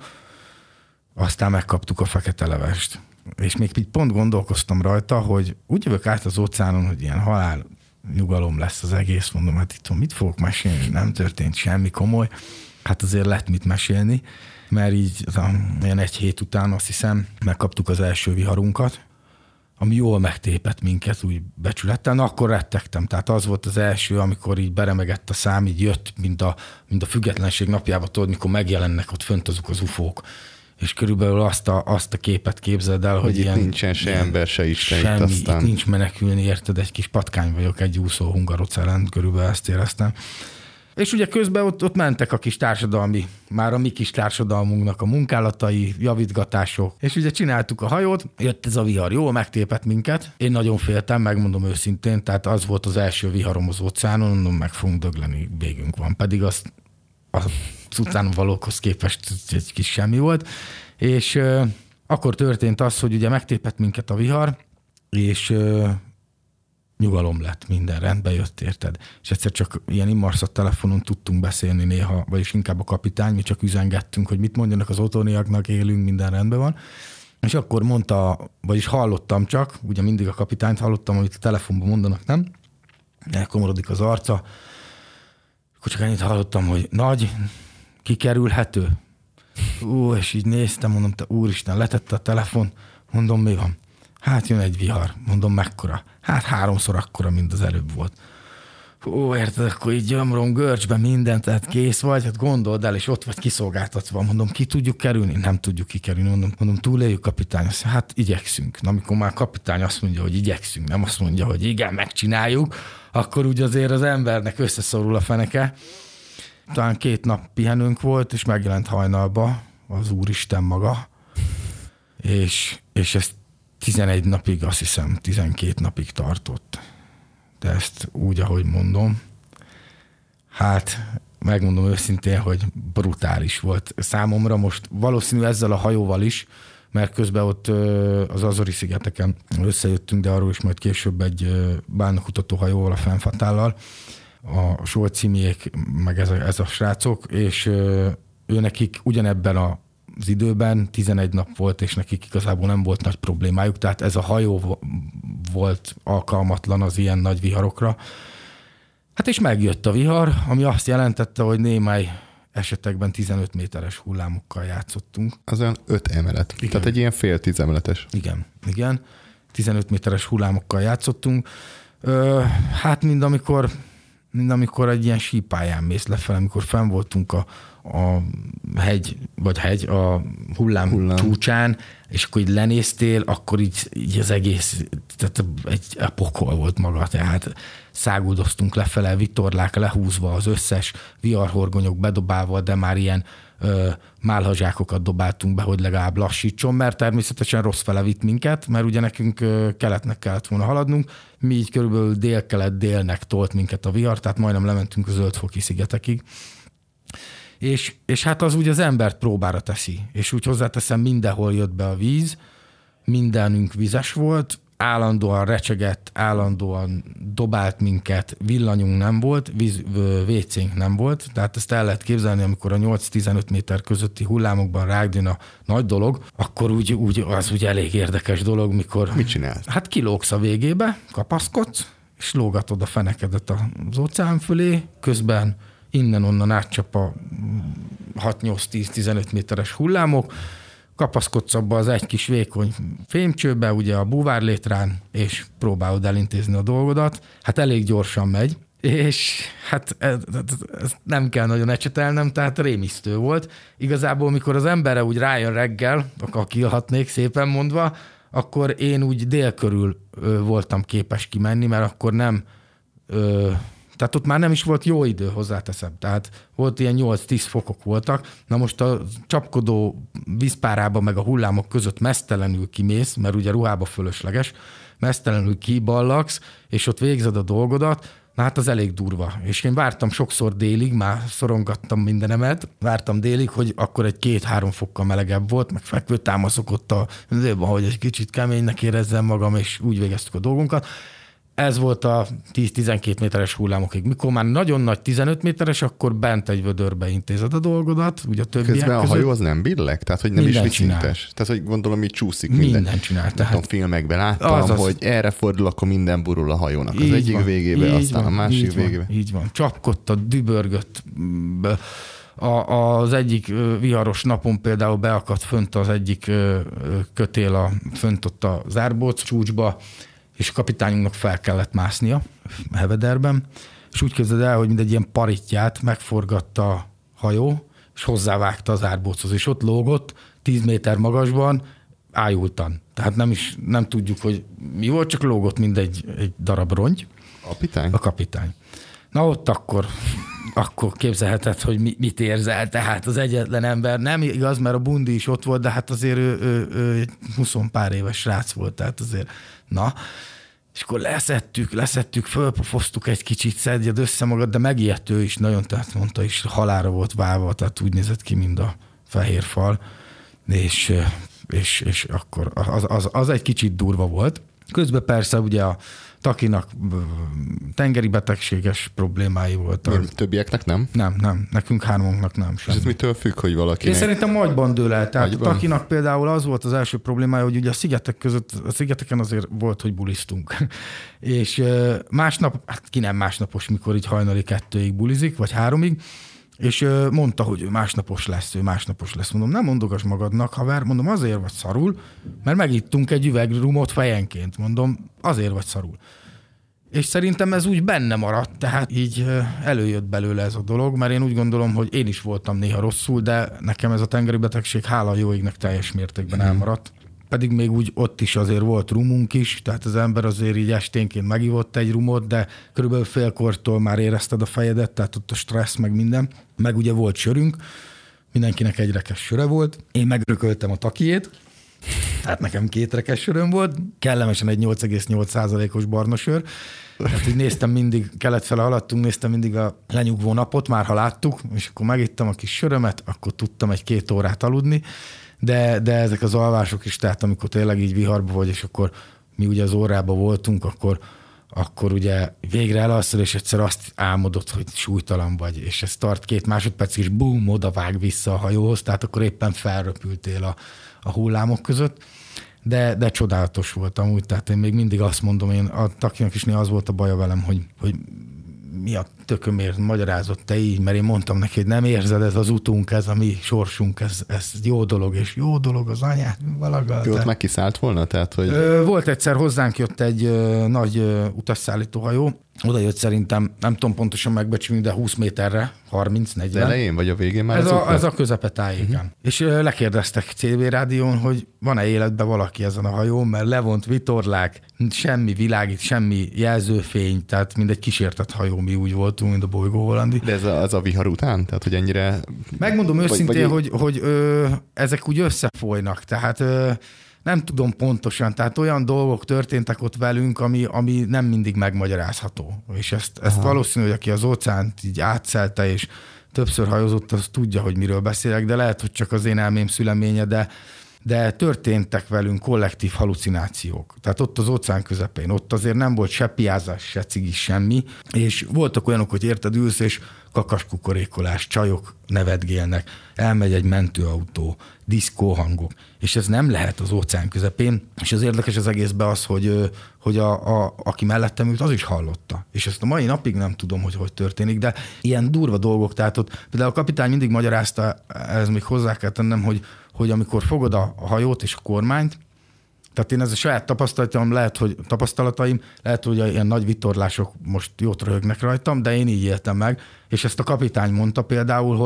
[SPEAKER 2] Aztán megkaptuk a fekete levest. És még pont gondolkoztam rajta, hogy úgy jövök át az óceánon, hogy ilyen halál nyugalom lesz az egész, mondom, hát itt mit fogok mesélni, nem történt semmi komoly. Hát azért lett mit mesélni, mert így olyan egy hét után azt hiszem megkaptuk az első viharunkat, ami jól megtépett minket úgy becsülettel, akkor rettegtem. Tehát az volt az első, amikor így beremegett a szám, így jött, mint a függetlenség napjában, tudod, mikor megjelennek ott fönt azok az ufók. És körülbelül azt a képet képzeld el, hogy ilyen...
[SPEAKER 1] nincsen se ember, se Isten
[SPEAKER 2] semmi,
[SPEAKER 1] itt aztán.
[SPEAKER 2] Itt nincs menekülni, érted, egy kis patkány vagyok, egy úszó hungarocellen, körülbelül ezt éreztem. És ugye közben ott mentek a kis társadalmi, már a mi kis társadalmunknak a munkálatai, javítgatások. És ugye csináltuk a hajót, jött ez a vihar, jól megtépett minket. Én nagyon féltem, megmondom őszintén, tehát az volt az első viharom az óceánon, mondom, meg fogunk dögleni, végünk van. Pedig az utána valókhoz képest egy kis semmi volt. És akkor történt az, hogy ugye megtépett minket a vihar, és nyugalom lett, minden rendbe jött, érted? És egyszer csak ilyen immarszat telefonon tudtunk beszélni néha, vagyis inkább a kapitány, mi csak üzengettünk, hogy mit mondjanak az otthoniaknak, élünk, minden rendben van. És akkor mondta, vagyis hallottam csak, ugye mindig a kapitányt hallottam, amit a telefonban mondanak, nem? Elkomorodik az arca. Akkor csak ennyit hallottam, hogy nagy, kikerülhető. És így néztem, mondom, te úristen, letette a telefon, mondom, mi van? Hát jön egy vihar, mondom, mekkora? Hát 3-szor akkora, mint az előbb volt. Érted, akkor így gyomrom görcsbe mindent, tehát kész vagy, hát gondold el, és ott vagy kiszolgáltatva. Mondom, ki tudjuk kerülni? Nem tudjuk kikerülni. Mondom, túléljük, kapitány. Azt mondja, hát igyekszünk. Na, amikor már kapitány azt mondja, hogy igyekszünk, nem azt mondja, hogy igen, megcsináljuk, akkor úgy azért az embernek összeszorul a feneke. Talán 2 nap pihenőnk volt, és megjelent hajnalba az Úristen maga, és ez 11 napig, azt hiszem 12 napig tartott. De ezt úgy, ahogy mondom, hát megmondom őszintén, hogy brutális volt számomra. Most valószínű ezzel a hajóval is, mert közben ott az Azori-szigeteken összejöttünk, de arról is majd később egy bálnakutató hajóval, a Femme Fatale-lal, a Solcimiék, meg ez a srácok, és ő nekik ugyanebben az időben 11 nap volt, és nekik igazából nem volt nagy problémájuk, tehát ez a hajó volt alkalmatlan az ilyen nagy viharokra. Hát és megjött a vihar, ami azt jelentette, hogy némely esetekben 15 méteres hullámokkal játszottunk.
[SPEAKER 1] Az olyan 5 emelet, igen. Tehát egy ilyen fél 10 emeletes.
[SPEAKER 2] Igen. 15 méteres hullámokkal játszottunk. Hát mind amikor egy ilyen sípályán mész lefelé, amikor fenn voltunk a a hullám csúcsán, és akkor így lenéztél, akkor így az egész, tehát egy pokol volt maga, tehát száguldoztunk lefele, vitorlák lehúzva, az összes viharhorgonyok bedobálva, de már ilyen málhazsákokat dobáltunk be, hogy legalább lassítson, mert természetesen rossz fele vitt minket, mert ugye nekünk keletnek kellett volna haladnunk, mi így körülbelül dél-kelet-délnek tolt minket a vihar, tehát majdnem lementünk a Zöld-foki szigetekig. És hát az úgy az embert próbára teszi. És úgy hozzáteszem, mindenhol jött be a víz, mindenünk vizes volt, állandóan recsegett, állandóan dobált minket, villanyunk nem volt, WC-nk nem volt, tehát ezt el lehet képzelni, amikor a 8-15 méter közötti hullámokban rágdén a nagy dolog, akkor az úgy elég érdekes dolog, mikor...
[SPEAKER 1] Mit csinálsz?
[SPEAKER 2] Hát kilógsz a végébe, kapaszkodsz, és lógatod a fenekedet az óceán fölé, közben innen-onnan átcsap a 6-8-10-15 méteres hullámok, kapaszkodsz abba az egy kis vékony fémcsőbe, ugye a búvárlétrán, és próbálod elintézni a dolgodat. Hát elég gyorsan megy, és hát ez nem kell nagyon ecsetelnem, tehát rémisztő volt. Igazából, mikor az emberre úgy rájön reggel, akkor kilhatnék szépen mondva, akkor én úgy dél körül voltam képes kimenni, mert akkor nem... Tehát ott már nem is volt jó idő, hozzáteszem. Tehát volt ilyen 8-10 fokok voltak. Na most a csapkodó vízpárában meg a hullámok között meztelenül kimész, mert ugye ruhába fölösleges, meztelenül kiballagsz, és ott végzed a dolgodat, na hát az elég durva. És én vártam sokszor délig, már szorongattam mindenemet, vártam délig, hogy akkor egy 2-3 fokkal melegebb volt, meg fekvőtámaszok ott hogy egy kicsit keménynek érezzem magam, és úgy végeztük a dolgunkat. Ez volt a 10-12 méteres hullámokig. Mikor már nagyon nagy 15 méteres, akkor bent egy vödörbe intézed a dolgodat, ugye a többiek
[SPEAKER 1] közben a hajó az nem billeg? Tehát, hogy nem
[SPEAKER 2] minden
[SPEAKER 1] is vicintes? Tehát, hogy gondolom, így csúszik minden.
[SPEAKER 2] Minden csinál.
[SPEAKER 1] Tehát a filmekben láttam, hogy erre fordul, akkor minden burul a hajónak. Az egyik végébe, aztán a másik végébe.
[SPEAKER 2] Így van. Csapkodta, dübörgött. Az egyik viharos napon például beakadt fönt az egyik kötél fönt ott a zárbóc csúcsba, és a kapitányunknak fel kellett másznia a hevederben, és úgy képzeld el, hogy mindegy ilyen paritját megforgatta a hajó, és hozzávágta az árbóchoz, és ott lógott 10 méter magasban, ájultan. Tehát nem tudjuk, hogy mi volt, csak lógott mindegy egy darab rongy.
[SPEAKER 1] A
[SPEAKER 2] kapitány. Na ott akkor képzelheted, hogy mit érzel. Tehát az egyetlen ember, nem igaz, mert a bundi is ott volt, de hát azért ő 20 pár éves srác volt, tehát azért, na. És akkor leszettük, fölpofoztuk egy kicsit, szedjed össze magad, de megijedt ő is nagyon, tehát mondta is, halálra volt válva, tehát úgy nézett ki, mint a fehér fal, és akkor az egy kicsit durva volt. Közben persze ugye a Takinak tengeri betegséges problémái voltak.
[SPEAKER 1] Többieknek nem?
[SPEAKER 2] Nem. Nekünk 3-unknak nem.
[SPEAKER 1] És ez mitől függ, hogy valakinek...
[SPEAKER 2] Én szerintem agyban dől el. Tehát a Takinak például az volt az első problémája, hogy ugye a szigeteken azért volt, hogy bulisztunk. És másnap, hát ki nem másnapos, mikor így hajnali 2-ig bulizik, vagy 3-ig, és mondta, hogy ő másnapos lesz. Mondom, nem mondogass magadnak, haver, mondom, azért vagy szarul, mert megittunk egy üveg rumot fejenként. Mondom, azért vagy szarul. és szerintem ez úgy benne maradt, tehát így előjött belőle ez a dolog, mert én úgy gondolom, hogy én is voltam néha rosszul, de nekem ez a tengeri betegség hála jó égnek teljes mértékben elmaradt. Pedig még úgy ott is azért volt rumunk is, tehát az ember azért így esténként megivott egy rumot, de körülbelül félkortól már érezted a fejedet, tehát ott a stressz meg minden, meg ugye volt sörünk, mindenkinek egy rekesz söre volt, én megrököltem a takiét, tehát nekem 2 rekesz söröm volt, kellemesen egy 8,8%-os barna sör, tehát így néztem mindig, kelet fele haladtunk, néztem mindig a lenyugvó napot, már ha láttuk, és akkor megittem a kis sörömet, akkor tudtam 1-2 órát aludni, de ezek az alvások is, tehát amikor tényleg így viharba vagy, és akkor mi ugye az órában voltunk, akkor ugye végre elalszol, és egyszer azt álmodod, hogy súlytalan vagy, és ez tart 2 másodperc, és bum, odavág vissza a hajóhoz, tehát akkor éppen felröpültél a hullámok között, de csodálatos voltam úgy, tehát én még mindig azt mondom, én a Takinak is néha az volt a baja velem, hogy mi a tökömért magyarázott te így, mert én mondtam neki, hogy nem érzed, ez az utunk, ez a mi sorsunk, ez jó dolog, és jó dolog az anyát, valaga.
[SPEAKER 1] Ott meg kiszállt volna? Tehát, hogy...
[SPEAKER 2] Volt egyszer hozzánk jött egy nagy utasszállítóhajó, oda jött szerintem, nem tudom pontosan megbecsülni, de 20 méterre, 30-40.
[SPEAKER 1] De elején vagy a végén már?
[SPEAKER 2] Ez a közepe tájéken. És lekérdeztek CB rádión, hogy van-e életben valaki ezen a hajón, mert levont vitorlák, semmi világít, semmi jelzőfény, tehát mindegy kísértett hajó, mi úgy voltunk, mint a bolygó hollandi.
[SPEAKER 1] De ez az a vihar után? Tehát, hogy ennyire...
[SPEAKER 2] Megmondom őszintén, hogy ezek úgy összefolynak, tehát... Nem tudom pontosan, tehát olyan dolgok történtek ott velünk, ami nem mindig megmagyarázható. És ezt valószínű, hogy aki az óceánt így átszelte, és többször hajózott, az tudja, hogy miről beszélek, de lehet, hogy csak az én elmém szüleménye, de történtek velünk kollektív halucinációk. Tehát ott az óceán közepén, ott azért nem volt se piázás, se cigis, semmi, és voltak olyanok, hogy érted, ülsz, és kakaskukorékolás, csajok nevetgélnek, elmegy egy mentőautó, diszkóhangok, és ez nem lehet az óceán közepén, és az érdekes az egészben az, hogy aki mellettem ült, az is hallotta. És ezt a mai napig nem tudom, hogy történik, de ilyen durva dolgok, tehát ott például a kapitány mindig magyarázta, ez még hozzá kell tennem, hogy amikor fogod a hajót és a kormányt, tehát én ez a saját tapasztalataim, lehet, hogy ilyen nagy vitorlások most jót röhögnek rajtam, de én így éltem meg, és ezt a kapitány mondta például,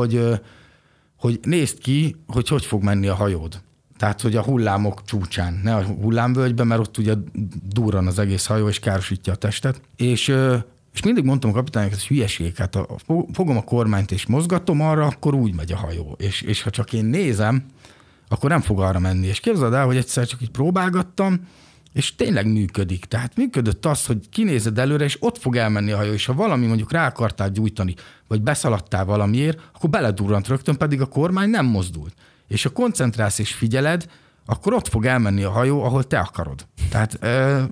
[SPEAKER 2] hogy nézd ki, hogy fog menni a hajód. Tehát, hogy a hullámok csúcsán, ne a hullámvölgyben, mert ott ugye durran az egész hajó, és károsítja a testet. És mindig mondtam a kapitánynak, ez hülyeség, hát fogom a kormányt és mozgatom arra, akkor úgy megy a hajó. És ha csak én nézem, akkor nem fog arra menni. És képzeld el, hogy egyszer csak így próbálgattam, és tényleg működik. Tehát működött az, hogy kinézed előre, és ott fog elmenni a hajó, és ha valami mondjuk rá akartál gyújtani, vagy beszaladtál valamiért, akkor beledurrant rögtön, pedig a kormány nem mozdult. És ha koncentrálsz és figyeled, akkor ott fog elmenni a hajó, ahol te akarod. Tehát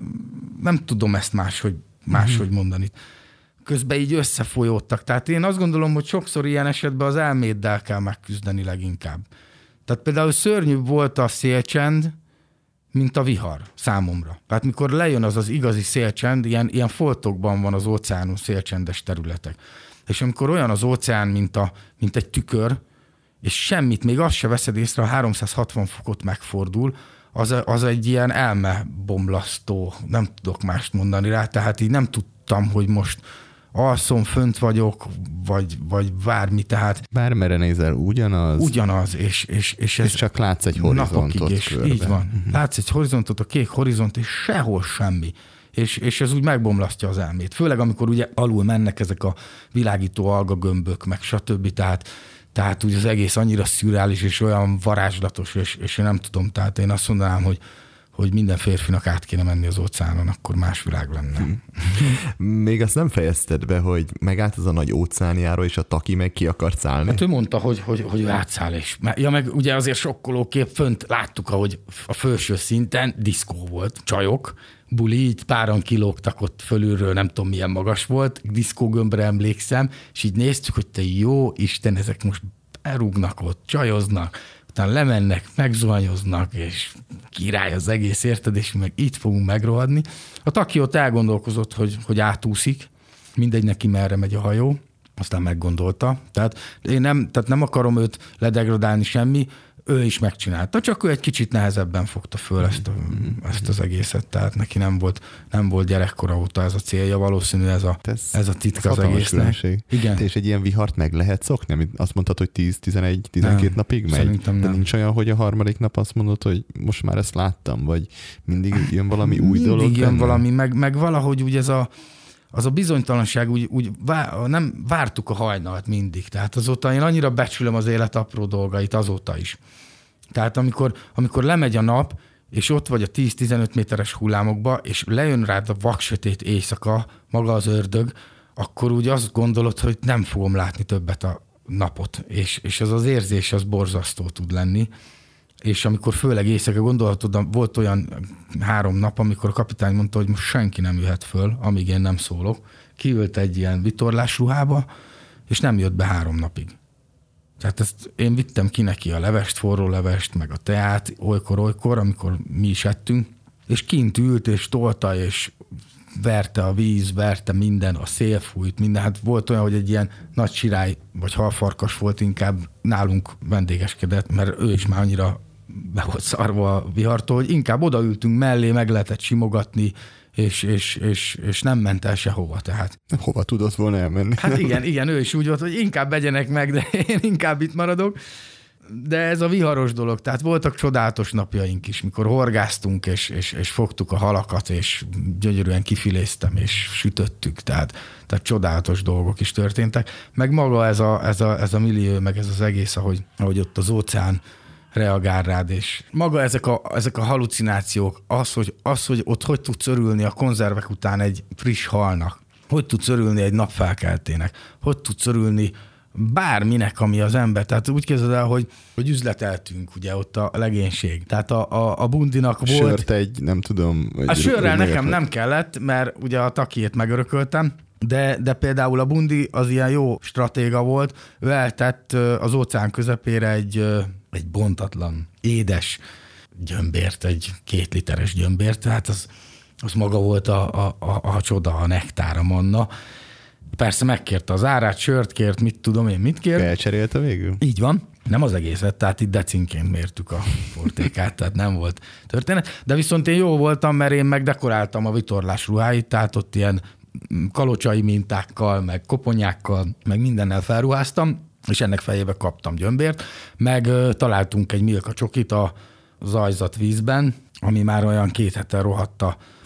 [SPEAKER 2] nem tudom ezt máshogy mondani. Közben így összefolyódtak. Tehát én azt gondolom, hogy sokszor ilyen esetben az elméddel kell megküzdeni leginkább. Tehát például szörnyűbb volt a szélcsend, mint a vihar számomra. Tehát mikor lejön az igazi szélcsend, ilyen foltokban van az óceánon szélcsendes területek. És amikor olyan az óceán, mint egy tükör, és semmit, még azt se veszed észre, a 360 fokot megfordul, az egy ilyen elmebomlasztó, nem tudok mást mondani rá, tehát így nem tudtam, hogy most alszom, fönt vagyok, vagy bármi, tehát...
[SPEAKER 1] Bármerre nézel, ugyanaz.
[SPEAKER 2] Ugyanaz, és ez
[SPEAKER 1] csak látsz egy horizontot
[SPEAKER 2] és körbe. Így van. Látsz egy horizontot, a kék horizont, és sehol semmi. És ez úgy megbomlasztja az elmét. Főleg, amikor ugye alul mennek ezek a világító algagömbök, meg stb. Tehát ugye az egész annyira szürreális, és olyan varázslatos, és én nem tudom, tehát én azt mondanám, hogy minden férfinak át kéne menni az óceánon, akkor más világ lenne.
[SPEAKER 3] Még azt nem fejezted be, hogy megállt az a nagy óceánjáró, és a Taki meg ki akart szállni?
[SPEAKER 2] Hát ő mondta, hogy átszáll is. Ja, meg ugye azért sokkoló kép, fönt láttuk, ahogy a felső szinten diszkó volt, csajok, buli, így páran kilógtak ott fölülről, nem tudom milyen magas volt, diszkógömbre emlékszem, és így néztük, hogy te jó Isten, ezek most elrúgnak ott, csajoznak, utána lemennek, megzuhanyoznak, és király az egész, érted, és mi meg itt fogunk megrohadni. A Taki ott elgondolkozott, hogy átúszik, mindegy neki merre megy a hajó, aztán meggondolta. Tehát én nem akarom őt ledegradálni semmi, ő is megcsinálta, csak ő egy kicsit nehezebben fogta föl ezt az egészet, tehát neki nem volt gyerekkora óta ez a célja, valószínű ez a titka az egésznek.
[SPEAKER 1] Igen. És egy ilyen vihart meg lehet szokni, amit azt mondtad, hogy 10-11-12 napig megy?
[SPEAKER 2] Szerintem
[SPEAKER 1] de nincs olyan, hogy a harmadik nap azt mondod, hogy most már ezt láttam, vagy mindig jön valami új dolog?
[SPEAKER 2] Mindig jön valami, meg valahogy úgy az a bizonytalanság, nem vártuk a hajnalt mindig. Tehát azóta én annyira becsülöm az élet apró dolgait azóta is. Tehát amikor lemegy a nap, és ott vagy a 10-15 méteres hullámokba, és lejön rád a vaksötét éjszaka, maga az ördög, akkor úgy azt gondolod, hogy nem fogom látni többet a napot. És az érzés az borzasztó tud lenni. És amikor főleg éjszaka gondolhatod, volt olyan 3 nap, amikor a kapitány mondta, hogy most senki nem jöhet föl, amíg én nem szólok. Kiült egy ilyen vitorlás ruhába, és nem jött be 3 napig. Tehát ezt én vittem ki neki a levest, forró levest, meg a teát, olykor, amikor mi is ettünk, és kint ült, és tolta, és verte a víz, verte minden, a szél fújt, minden. Hát volt olyan, hogy egy ilyen nagy sirály, vagy halfarkas volt, inkább nálunk vendégeskedett, mert ő is már annyira be volt szarva a vihartól, hogy inkább odaültünk mellé, meg lehetett simogatni, és nem ment el sehova. Tehát.
[SPEAKER 1] Hova tudott volna elmenni?
[SPEAKER 2] Hát igen, ő is úgy volt, hogy inkább begyenek meg, de én inkább itt maradok. De ez a viharos dolog, tehát voltak csodálatos napjaink is, mikor horgáztunk, és fogtuk a halakat, és gyönyörűen kifiléztem, és sütöttük, tehát csodálatos dolgok is történtek. Meg maga ez a millió, meg ez az egész, ahogy ott az óceán reagál rád, és maga ezek a halucinációk, az, hogy ott hogy tudsz örülni a konzervek után egy friss halnak, hogy tudsz örülni egy napfelkeltének, hogy tudsz örülni bárminek, ami az ember. Tehát úgy képzeld el, hogy üzleteltünk, ugye ott a legénység. Tehát a bundinak volt...
[SPEAKER 1] Sört nem tudom...
[SPEAKER 2] A sörrel nekem nem kellett, mert ugye a takiét megörököltem, de például a bundi az ilyen jó stratéga volt, ő eltett az óceán közepére egy bontatlan, édes gyömbért, egy 2 literes gyömbért, tehát az maga volt a csoda, a nektár, a manna. Persze megkérte az árát, sört kért, mit tudom én, mit kért.
[SPEAKER 1] Elcserélte végül?
[SPEAKER 2] Így van. Nem az egészet, tehát itt decinként mértük a fortékát, tehát nem volt történet. De viszont én jó voltam, mert én megdekoráltam a vitorlás ruháit, tehát ott ilyen kalocsai mintákkal, meg koponyákkal, meg mindennel felruháztam, és ennek fejébe kaptam gyömbért, meg találtunk egy Milka csokit a zajzat vízben, ami már olyan 2 hete rohadt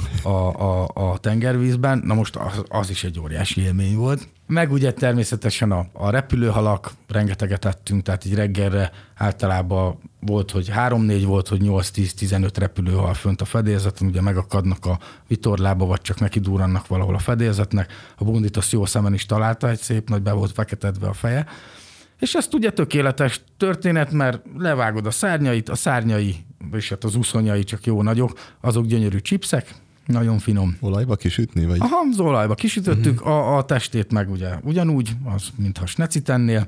[SPEAKER 2] a tengervízben. Na most az is egy óriási élmény volt. Meg ugye természetesen a repülőhalak, rengeteget ettünk, tehát így reggelre általában volt, hogy 3-4 volt, hogy 8-10-15 repülőhal fönt a fedélzeten, ugye megakadnak a vitorlába, vagy csak neki durrannak valahol a fedélzetnek. A bundit azt jó szemen is találta, egy szép nagy be volt feketedve a feje. És ezt ugye tökéletes történet, mert levágod a szárnyai, és hát az uszonyai csak jó nagyok, azok gyönyörű chipsek, nagyon finom.
[SPEAKER 1] Olajba kisütni? Vagy?
[SPEAKER 2] Aha, az olajba kisütöttük, a testét meg ugye ugyanúgy, az mintha sneci tennél.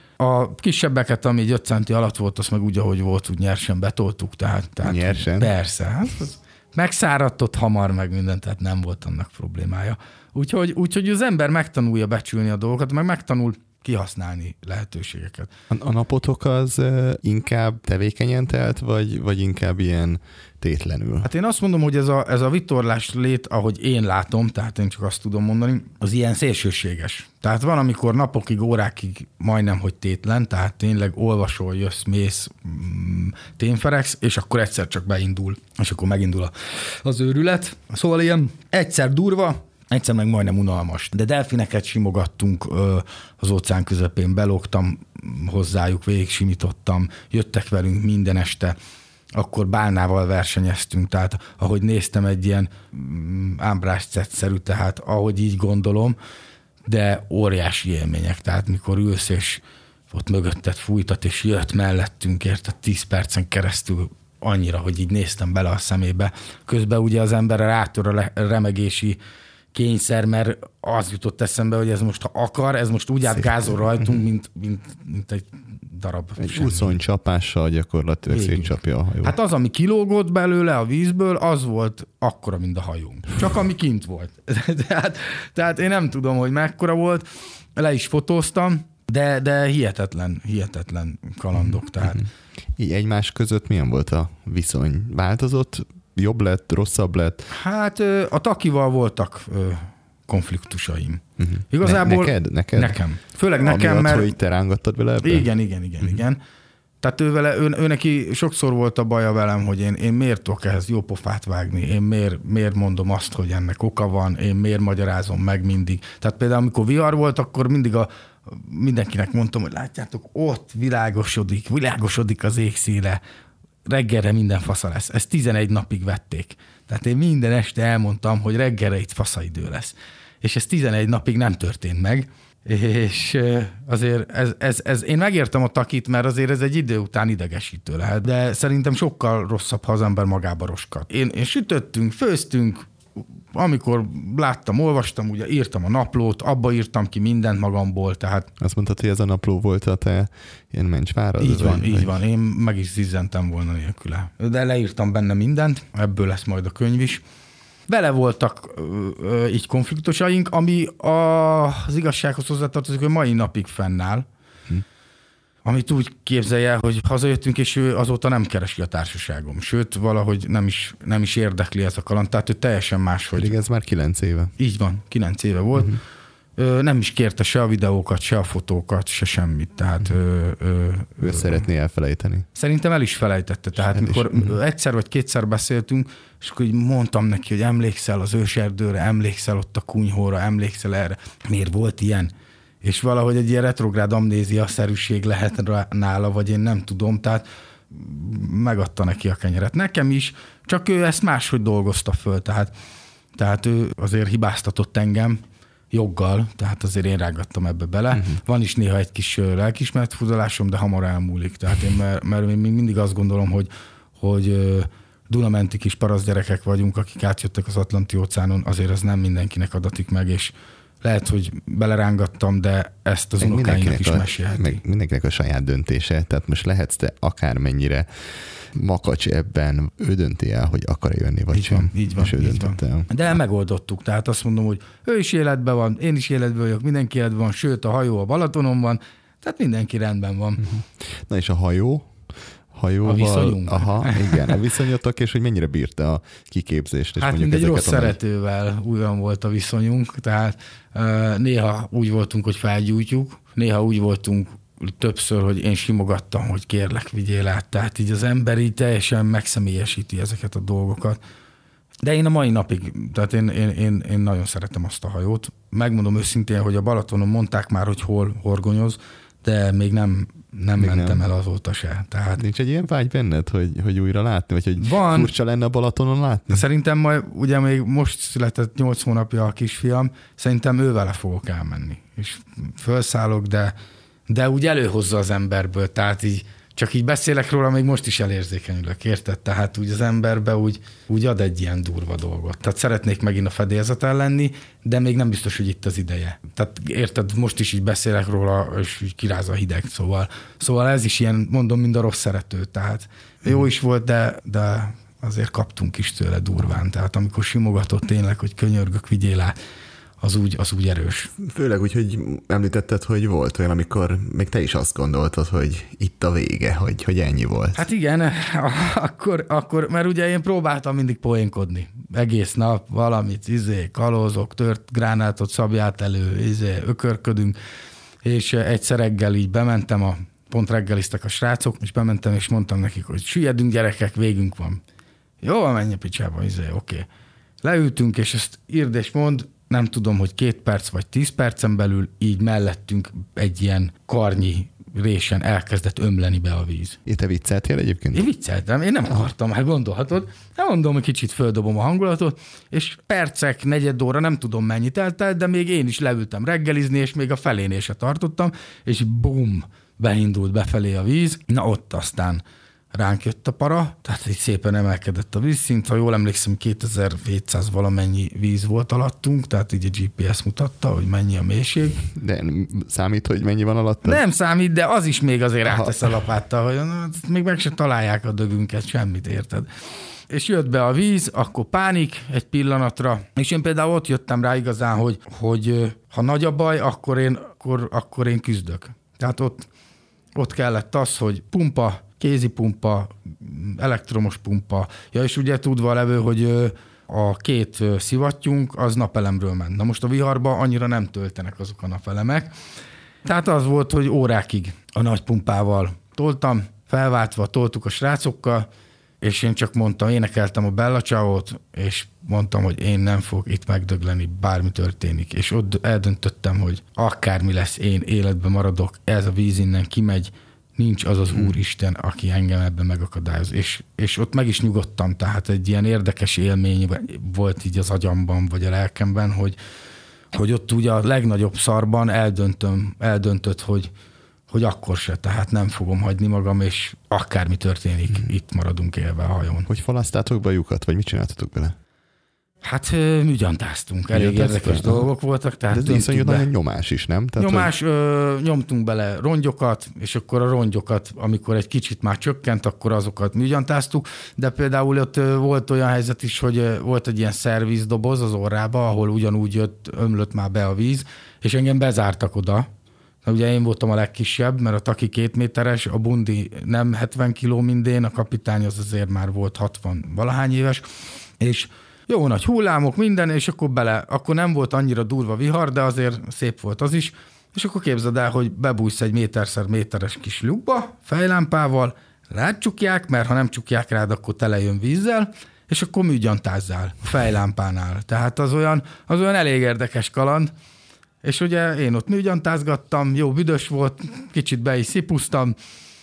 [SPEAKER 2] A kisebbeket, ami 5 centi alatt volt, azt meg úgy, ahogy volt, úgy nyersen betoltuk. Tehát
[SPEAKER 1] nyersen?
[SPEAKER 2] Persze. Hát megszáradt ott hamar, meg minden, tehát nem volt annak problémája. Úgyhogy az ember megtanulja becsülni a dolgokat, meg megtanul kihasználni lehetőségeket.
[SPEAKER 1] A napotok az inkább tevékenyen telt, vagy inkább ilyen tétlenül? Hát
[SPEAKER 2] én azt mondom, hogy ez a vitorlás lét, ahogy én látom, tehát én csak azt tudom mondani, az ilyen szélsőséges. Tehát van, amikor napokig, órákig majdnem, hogy tétlen, tehát tényleg olvasol, jössz, mész, témferegsz, és akkor egyszer csak beindul, és akkor megindul az őrület. Szóval ilyen egyszer durva, egyszer meg majdnem unalmas. De delfineket simogattunk az óceán közepén, belógtam hozzájuk, végig simítottam, jöttek velünk minden este, akkor bálnával versenyeztünk, tehát ahogy néztem egy ilyen ámbrászetszerű, tehát ahogy így gondolom, de óriási élmények, tehát mikor ülsz és ott mögötted fújtat, és jött mellettünk, érted 10 percen keresztül annyira, hogy így néztem bele a szemébe. Közben ugye az emberre rátör a remegési kényszer, mert az jutott eszembe, hogy ez most, ha akar, ez most úgy átgázol rajtunk, mint egy darab.
[SPEAKER 1] Egy úszonycsapással gyakorlatilag szétcsapja a hajót.
[SPEAKER 2] Hát az, ami kilógott belőle a vízből, az volt akkora, mint a hajónk. Csak ami kint volt. Tehát én nem tudom, hogy mekkora volt. Le is fotóztam, De hihetetlen kalandok. Tehát.
[SPEAKER 1] Így egymás között milyen volt a viszony? Változott? Jobb lett, rosszabb lett?
[SPEAKER 2] Hát a Takival voltak konfliktusaim. Igazából
[SPEAKER 1] Neked?
[SPEAKER 2] Nekem. Főleg nekem,
[SPEAKER 1] amiatt,
[SPEAKER 2] mert...
[SPEAKER 1] hogy te rángattad vele ebben?
[SPEAKER 2] Igen. Tehát ő neki sokszor volt a baja velem, hogy én miért tudok ehhez jó pofát vágni, én miért mondom azt, hogy ennek oka van, én miért magyarázom meg mindig. Tehát például amikor vihar volt, akkor mindig mindenkinek mondtam, hogy látjátok, ott világosodik az égszíle, reggelre minden fasza lesz. Ezt 11 napig vették. Tehát én minden este elmondtam, hogy reggelre itt faszaidő lesz. És ez 11 napig nem történt meg. És azért én megértem a Takit, mert azért ez egy idő után idegesítő lehet, de szerintem sokkal rosszabb, ha az ember magába roskat. Én sütöttünk, főztünk, amikor láttam, olvastam, ugye írtam a naplót, abba írtam ki mindent magamból, tehát...
[SPEAKER 1] Azt mondtad, hogy ez a napló volt a te ilyen mencsvárad?
[SPEAKER 2] Így van, én meg is zizzentem volna nélküle. De leírtam benne mindent, ebből lesz majd a könyv is. Vele voltak így konfliktusaink, ami az igazsághoz hozzátartozik, hogy mai napig fennáll. Amit úgy képzelje, hogy hazajöttünk, és ő azóta nem keresi a társaságom. Sőt, valahogy nem is érdekli ez a kaland, tehát ő teljesen máshogy.
[SPEAKER 1] Pedig ez már 9 éve.
[SPEAKER 2] Így van, 9 éve volt. Nem is kérte se a videókat, se a fotókat, se semmit. Tehát,
[SPEAKER 1] ő szeretné elfelejteni.
[SPEAKER 2] Szerintem el is felejtette. Tehát mikor egyszer vagy kétszer beszéltünk, és akkor így mondtam neki, hogy emlékszel az őserdőre, emlékszel ott a kunyhóra, emlékszel erre. Miért volt ilyen? És valahogy egy ilyen retrográd amnézia-szerűség lehet nála, vagy én nem tudom, tehát megadta neki a kenyeret. Nekem is, csak ő ezt máshogy dolgozta föl, tehát ő azért hibáztatott engem joggal, tehát azért én rágattam ebbe bele. Van is néha egy kis lelkiismeretfurdalásom, de hamar elmúlik. Tehát mert én mindig azt gondolom, hogy Dunamenti kis parasztgyerekek vagyunk, akik átjöttek az Atlanti-óceánon, azért ez nem mindenkinek adatik meg, és lehet, hogy belerángattam, de ezt az unokáinak is mesélheti.
[SPEAKER 1] Meg mindenkinek a saját döntése, tehát most lehetsz te akármennyire makacs ebben, ő dönti el, hogy akar jönni, vagy sem.
[SPEAKER 2] Így van. De megoldottuk, tehát azt mondom, hogy ő is életben van, én is életben vagyok, mindenki életben van, sőt a hajó a Balatonon van, tehát mindenki rendben van.
[SPEAKER 1] Na és a hajóval,
[SPEAKER 2] a viszonyunk.
[SPEAKER 1] Aha, igen, a viszonyotok, és hogy mennyire bírta a kiképzést. És
[SPEAKER 2] hát mindegy rossz szeretővel olyan volt a viszonyunk, tehát néha úgy voltunk, hogy felgyújtjuk, néha úgy voltunk többször, hogy én simogattam, hogy kérlek, vigyél át. Tehát így az ember így teljesen megszemélyesíti ezeket a dolgokat. De én a mai napig, tehát én nagyon szeretem azt a hajót. Megmondom őszintén, hogy a Balatonon mondták már, hogy hol horgonyoz, de még nem mentem el azóta se. Tehát...
[SPEAKER 1] Nincs egy ilyen vágy benned, hogy újra látni, vagy hogy furcsa lenne a Balatonon látni?
[SPEAKER 2] Szerintem majd, ugye még most született 8 hónapja a kisfiam, szerintem ővele fogok elmenni. És felszállok, de úgy előhozza az emberből, tehát így csak így beszélek róla, még most is elérzékenyülök, érted? Tehát úgy az emberbe úgy ad egy ilyen durva dolgot. Tehát szeretnék megint a fedélzeten lenni, de még nem biztos, hogy itt az ideje. Tehát érted, most is így beszélek róla, és így kiráz a hideg, szóval ez is ilyen, mondom, mind a rossz szerető. Tehát jó is volt, de azért kaptunk is tőle durván. Tehát amikor simogatott tényleg, hogy könyörgök, vigyél át, az úgy erős.
[SPEAKER 3] Főleg úgy, hogy említetted, hogy volt olyan, amikor még te is azt gondoltad, hogy itt a vége, hogy ennyi volt.
[SPEAKER 2] Hát igen, akkor mert ugye én próbáltam mindig poénkodni. Egész nap valamit, kalózok, tört gránátot, szabját elő, ökörködünk, és egyszer reggel így bementem, pont reggeliztek a srácok, és bementem, és mondtam nekik, hogy süllyedünk gyerekek, végünk van. Jó, menj a picsába, oké. Leültünk, és ezt írd és mond, nem tudom, hogy 2 perc vagy 10 percen belül így mellettünk egy ilyen karnyi résen elkezdett ömleni be a víz.
[SPEAKER 1] Te vicceltél egyébként?
[SPEAKER 2] Én vicceltem, én nem akartam, hát gondolhatod. Nem mondom, hogy kicsit földobom a hangulatot, és percek, negyed óra, nem tudom mennyit eltelt, de még én is leültem reggelizni, és még a felénél se tartottam, és bum, beindult befelé a víz. Na ott aztán ránk jött a para, tehát így szépen emelkedett a vízszint, ha jól emlékszem, 2700 valamennyi víz volt alattunk, tehát így a GPS mutatta, hogy mennyi a mélység.
[SPEAKER 1] De számít, hogy mennyi van alatt?
[SPEAKER 2] Nem számít, de az is még azért rátesz a lapáttal, hogy még meg se találják a dögünket, semmit, érted? És jött be a víz, akkor pánik egy pillanatra, és én például ott jöttem rá igazán, hogy ha nagy a baj, akkor én küzdök. Tehát ott kellett az, hogy pumpa, kézipumpa, elektromos pumpa, és ugye tudva levő, hogy a 2 szivattyúnk az napelemről ment. Na most a viharba annyira nem töltenek azok a napelemek. Tehát az volt, hogy órákig a nagy pumpával toltam, felváltva toltuk a srácokkal, és én csak mondtam, énekeltem a Bella Ciao-t, és mondtam, hogy én nem fogok itt megdögleni, bármi történik. És ott eldöntöttem, hogy akármi lesz, én életben maradok, ez a víz innen kimegy, nincs az az Úristen, aki engem ebben megakadályoz. És ott meg is nyugodtam, tehát egy ilyen érdekes élmény volt így az agyamban, vagy a lelkemben, hogy ott ugye a legnagyobb szarban eldöntött, hogy akkor se, tehát nem fogom hagyni magam, és akármi történik, itt maradunk élve a hajón.
[SPEAKER 1] Hogy falasztátok be a lyukat, vagy mit csináltatok bele?
[SPEAKER 2] Hát műgyantáztunk, elég érdekes dolgok voltak. Tehát
[SPEAKER 1] de ez iszonyú nagy nyomás is, nem?
[SPEAKER 2] Tehát, nyomás, nyomtunk bele rongyokat, és akkor a rongyokat, amikor egy kicsit már csökkent, akkor azokat műgyantáztuk, de például ott volt olyan helyzet is, hogy volt egy ilyen szervizdoboz az orrába, ahol ugyanúgy ömlött már be a víz, és engem bezártak oda. Na, ugye én voltam a legkisebb, mert a Taki 2 méteres, a Bundi nem 70 kiló mindén, a kapitány az azért már volt 60 valahány éves, és jó nagy hullámok, minden, és akkor nem volt annyira durva vihar, de azért szép volt az is, és akkor képzeld el, hogy bebújsz egy méterszer méteres kis lyukba, fejlámpával, rád csukják, mert ha nem csukják rád, akkor tele jön vízzel, és akkor műgyantázzál a fejlámpánál. Tehát az olyan elég érdekes kaland, és ugye én ott műgyantázgattam, jó büdös volt, kicsit be is szipusztam,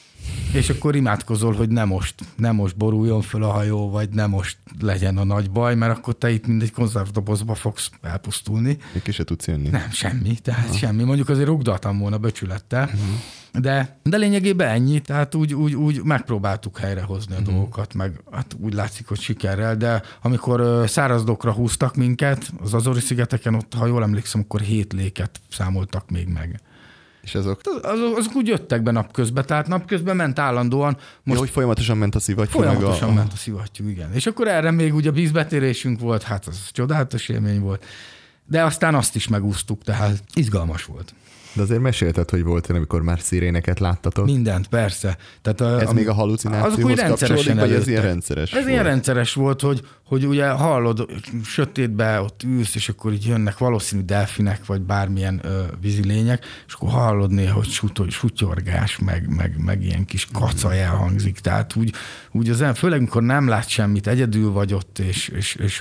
[SPEAKER 2] és akkor imádkozol, hogy ne most boruljon föl a hajó, vagy ne most legyen a nagy baj, mert akkor te itt mindegy konzervdobozba fogsz elpusztulni.
[SPEAKER 1] Még ki se tudsz jönni.
[SPEAKER 2] Nem, semmi, tehát semmi. Mondjuk azért rugdaltam volna becsülettel, de lényegében ennyi, tehát úgy megpróbáltuk helyrehozni a dolgokat, meg hát úgy látszik, hogy sikerrel, de amikor szárazdokra húztak minket, az Azori-szigeteken ott, ha jól emlékszem, akkor 7 léket számoltak még meg.
[SPEAKER 1] És azok
[SPEAKER 2] úgy jöttek be napközben, tehát napközben ment állandóan.
[SPEAKER 1] Most hogy folyamatosan ment a szivattyú?
[SPEAKER 2] Folyamatosan ment a szivattyú, igen. És akkor erre még ugye vízbetérésünk volt, hát az csodálatos élmény volt. De aztán azt is megúsztuk, tehát izgalmas volt.
[SPEAKER 1] De azért mesélted, hogy volt, amikor már sziréneket láttatok?
[SPEAKER 2] Mindent, persze. Tehát
[SPEAKER 1] ez még a halucinációhoz kapcsolódik, vagy ez ilyen rendszeres
[SPEAKER 2] volt? Ez ilyen rendszeres volt, hogy ugye hallod, sötétbe ott ülsz, és akkor így jönnek valószínű delfinek, vagy bármilyen vízilények, és akkor hallod néha, hogy sutyorgás, meg ilyen kis kaca elhangzik. Tehát úgy főleg, amikor nem lát semmit, egyedül vagy ott, és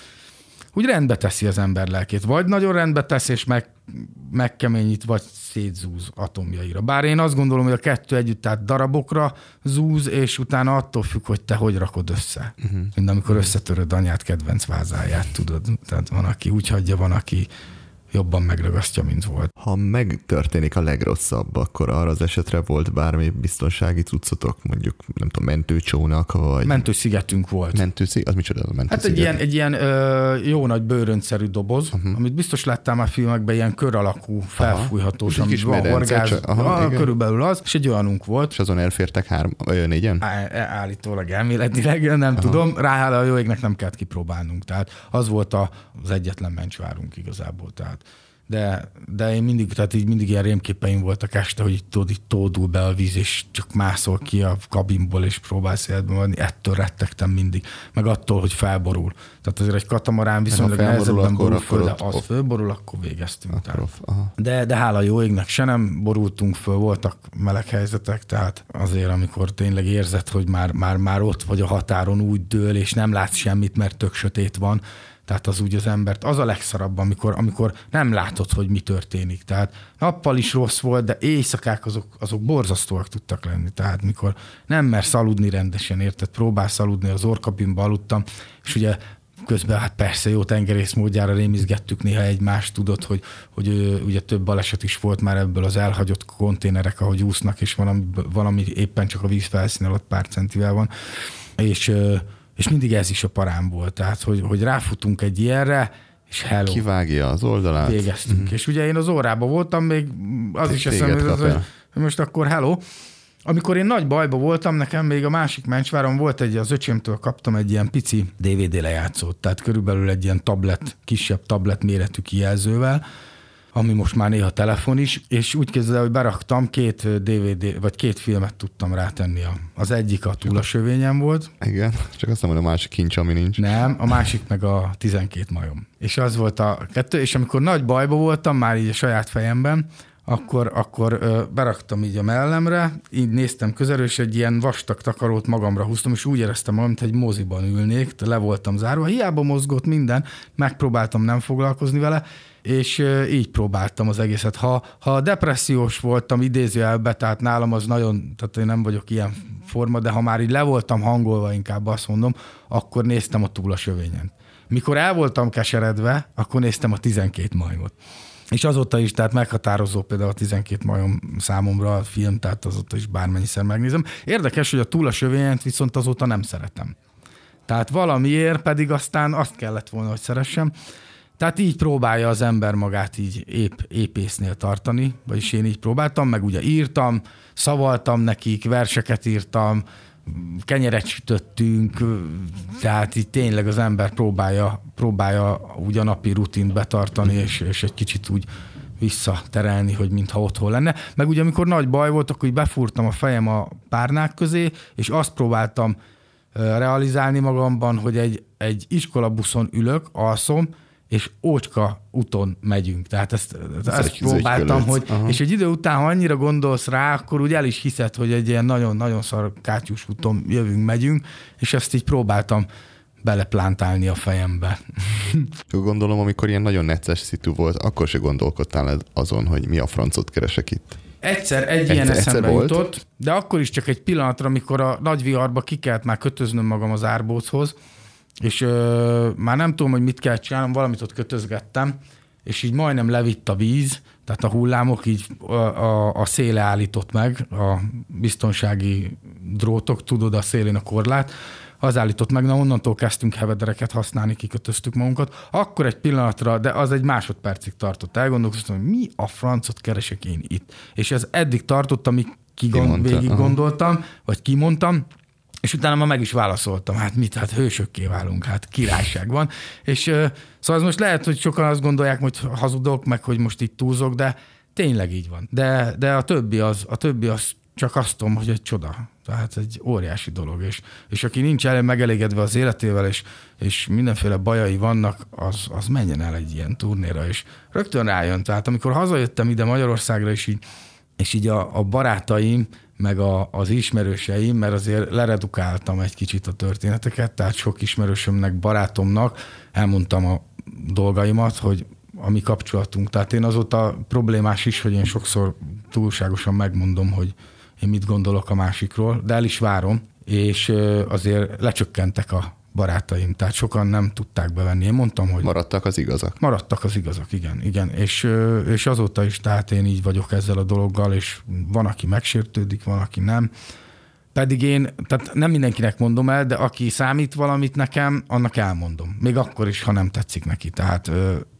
[SPEAKER 2] úgy rendbe teszi az ember lelkét. Vagy nagyon rendbe tesz, és megkeményít, vagy szétzúz atomjaira. Bár én azt gondolom, hogy a kettő együtt, tehát darabokra zúz, és utána attól függ, hogy te hogy rakod össze. Mint amikor összetöröd anyád kedvenc vázáját, tudod. Tehát van, aki úgy hagyja, van, aki jobban megragasztja, mint volt.
[SPEAKER 1] Ha megtörténik a legrosszabb, akkor arra az esetre volt bármi biztonsági cuccotok, mondjuk, nem tudom, mentőcsónak, vagy...
[SPEAKER 2] Mentőszigetünk volt.
[SPEAKER 1] Az micsoda a mentősziget?
[SPEAKER 2] Hát egy ilyen jó nagy bőröntszerű doboz, amit biztos láttál már filmekben, ilyen kör alakú, felfújhatós, amit van horgáz. Körülbelül az, és egy olyanunk volt.
[SPEAKER 1] És azon elfértek 4-en?
[SPEAKER 2] Állítólag elméletileg, nem tudom. Ráhála a jó égnek nem kellett kipróbálnunk. Tehát az volt az egyetlen mencsvárunk igazából. Tehát. De én mindig ilyen rémképeim voltak este, hogy így tódul be a víz, és csak mászol ki a kabinból, és próbálsz életben maradni. Ettől rettegtem mindig. Meg attól, hogy felborul. Tehát azért egy katamarán viszonylag nehezebben borul föl, de az fölborul, akkor végeztünk. De hála jó égnek se nem borultunk föl, voltak meleg helyzetek, tehát azért, amikor tényleg érzed, hogy már ott vagy a határon, úgy dől, és nem látsz semmit, mert tök sötét van. Tehát az úgy az embert, az a legszarabb, amikor nem látod, hogy mi történik. Tehát nappal is rossz volt, de éjszakák azok borzasztóak tudtak lenni. Tehát mikor nem mersz aludni rendesen, érted? Próbálsz aludni, az orrkabinba aludtam, és ugye közben hát persze jó tengerész módjára rémizgettük néha egymást, tudod, hogy ugye több baleset is volt már ebből az elhagyott konténerek, ahogy úsznak, és valami éppen csak a víz felszín alatt pár centivel van. És mindig ez is a parám volt, tehát hogy ráfutunk egy ilyenre, és hello.
[SPEAKER 1] Kivágja az oldalát.
[SPEAKER 2] Végeztünk. És ugye én az órában voltam, még az is eszembe, hogy most akkor hello. Amikor én nagy bajba voltam, nekem még a másik mencsváron volt az öcsémtől kaptam egy ilyen pici DVD lejátszót, tehát körülbelül egy ilyen kisebb tablet méretű kijelzővel, ami most már néha telefon is, és úgy képzeld, hogy beraktam 2 DVD, vagy 2 filmet tudtam rátenni. Az egyik a Túl a sövényen volt.
[SPEAKER 1] Igen, csak azt mondom, a másik kincs, ami nincs.
[SPEAKER 2] Nem, a másik meg a 12 majom. És az volt a 2, és amikor nagy bajba voltam, már így a saját fejemben, akkor beraktam így a mellemre, így néztem közelről, és egy ilyen vastag takarót magamra húztam, és úgy éreztem magam, mint egy moziban ülnék, le voltam zárva. Hiába mozgott minden, megpróbáltam nem foglalkozni vele, és így próbáltam az egészet. Ha depressziós voltam idézőjelbe, tehát nálam az nagyon, tehát én nem vagyok ilyen forma, de ha már így le voltam hangolva, inkább azt mondom, akkor néztem a Túl a sövényen. Mikor el voltam keseredve, akkor néztem a 12 majmot. És azóta is, tehát meghatározó például a 12 majom számomra a film, tehát azóta is bármennyiszer megnézem. Érdekes, hogy a Túl a sövényen viszont azóta nem szeretem. Tehát valamiért pedig aztán azt kellett volna, hogy szeressem. Tehát így próbálja az ember magát így épésznél tartani, vagyis én így próbáltam, meg ugye írtam, szavaltam nekik, verseket írtam, kenyeret sütöttünk, tehát így tényleg az ember próbálja úgy a napi rutint betartani, és egy kicsit úgy visszaterelni, hogy mintha otthon lenne. Meg ugye amikor nagy baj volt, akkor így befúrtam a fejem a párnák közé, és azt próbáltam realizálni magamban, hogy egy iskolabuszon ülök, alszom, és ócska úton megyünk. Tehát ezt próbáltam, hogy, és egy idő után, ha annyira gondolsz rá, akkor úgy el is hiszed, hogy egy ilyen nagyon-nagyon szar kátyús úton megyünk, és ezt így próbáltam beleplántálni a fejembe.
[SPEAKER 1] Gondolom, amikor ilyen nagyon necces szitu volt, akkor se gondolkodtál azon, hogy mi a francot keresek itt.
[SPEAKER 2] Egyszer ilyen eszembe jutott, de akkor is csak egy pillanatra, amikor a nagy viharba ki kellett már kötöznöm magam az árbóchoz, és már nem tudom, hogy mit kell csinálnom, valamit ott kötözgettem, és így majdnem levitt a víz, tehát a hullámok így a széle állított meg, a biztonsági drótok, tudod, a szélén a korlát, az állított meg, na onnantól kezdtünk hevedereket használni, kikötöztük magunkat. Akkor egy pillanatra, de az egy másodpercig tartott. Elgondolkoztam, hogy mi a francot keresek én itt. És ez eddig tartott, amíg végig gondoltam, vagy kimondtam, és utána már meg is válaszoltam, hát mit, hát hősökké válunk, hát királyság van. És szóval most lehet, hogy sokan azt gondolják, hogy hazudok, meg hogy most itt túlzok, de tényleg így van. De a többi az csak azt tudom, hogy egy csoda. Tehát egy óriási dolog. És aki nincs megelégedve az életével, és mindenféle bajai vannak, az menjen el egy ilyen turnéra, és rögtön rájön. Tehát amikor hazajöttem ide Magyarországra, és így a barátaim, meg az ismerőseim, mert azért leredukáltam egy kicsit a történeteket, tehát sok ismerősömnek, barátomnak elmondtam a dolgaimat, hogy a mi kapcsolatunk. Tehát én azóta problémás is, hogy én sokszor túlságosan megmondom, hogy én mit gondolok a másikról, de el is várom, és azért lecsökkentek a barátaim, tehát sokan nem tudták bevenni. Én mondtam, hogy...
[SPEAKER 1] Maradtak az igazak.
[SPEAKER 2] Maradtak az igazak, igen. És azóta is, tehát én így vagyok ezzel a dologgal, és van, aki megsértődik, van, aki nem. Pedig én, tehát nem mindenkinek mondom el, de aki számít valamit nekem, annak elmondom. Még akkor is, ha nem tetszik neki. Tehát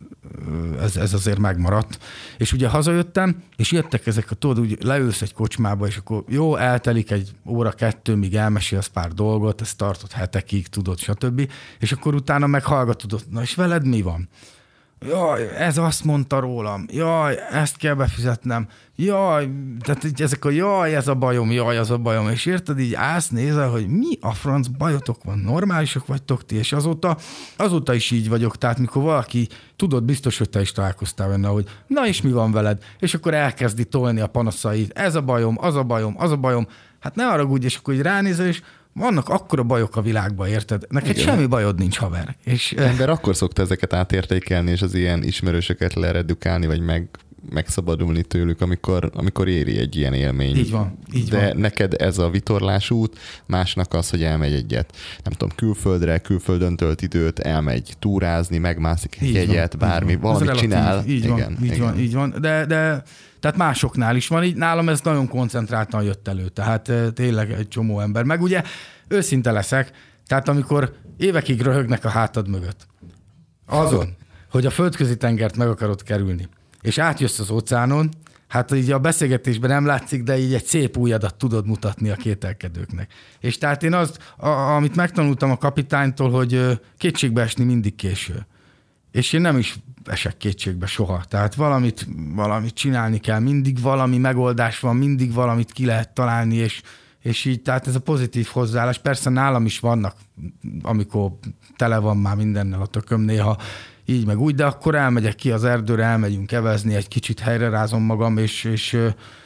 [SPEAKER 2] ez azért megmaradt. És ugye hazajöttem, és jöttek ezek tudod, úgy leülsz egy kocsmába, és akkor jó, eltelik egy óra, 2, míg elmesélsz pár dolgot, ez tartott hetekig, tudod, stb. És akkor utána meghallgatod, na és veled mi van? Jaj, ez azt mondta rólam, jaj, ezt kell befizetnem, jaj, tehát ezek a jaj, ez a bajom, és érted, így állsz, nézel, hogy mi a franc bajotok van, normálisok vagytok ti, és azóta is így vagyok, tehát mikor valaki, tudod, biztos, hogy te is találkoztál benne, hogy na és mi van veled, és akkor elkezdi tolni a panaszait, ez a bajom, az a bajom, hát ne haragudj, és akkor így ránézel, és vannak akkora bajok a világban, érted? Neked semmi bajod nincs, haver. És
[SPEAKER 1] ember akkor szokta ezeket átértékelni, és az ilyen ismerősöket leredukálni, vagy megszabadulni tőlük, amikor éri egy ilyen élmény.
[SPEAKER 2] Így van.
[SPEAKER 1] De neked ez a vitorlás út, másnak az, hogy elmegy egyet, nem tudom, külföldre, külföldön tölt időt, elmegy túrázni, megmászik egy jegyet, bármi, valamit csinál.
[SPEAKER 2] Így van. De tehát másoknál is van, így nálam ez nagyon koncentráltan jött elő, tehát tényleg egy csomó ember. Meg ugye őszinte leszek, tehát amikor évekig röhögnek a hátad mögött, azon, hogy a földközi tengert meg akarod kerülni, és átjössz az óceánon, hát így a beszélgetésben nem látszik, de így egy szép ujjadat tudod mutatni a kételkedőknek. És tehát én amit megtanultam a kapitánytól, hogy kétségbe esni mindig késő. és én nem is esek kétségbe soha. Tehát valamit csinálni kell, mindig valami megoldás van, mindig valamit ki lehet találni, és így, tehát ez a pozitív hozzáállás. Persze nálam is vannak, amikor tele van már mindennel a tököm néha, így meg úgy, de akkor elmegyek ki az erdőre, elmegyünk evezni, egy kicsit helyrerázom magam, és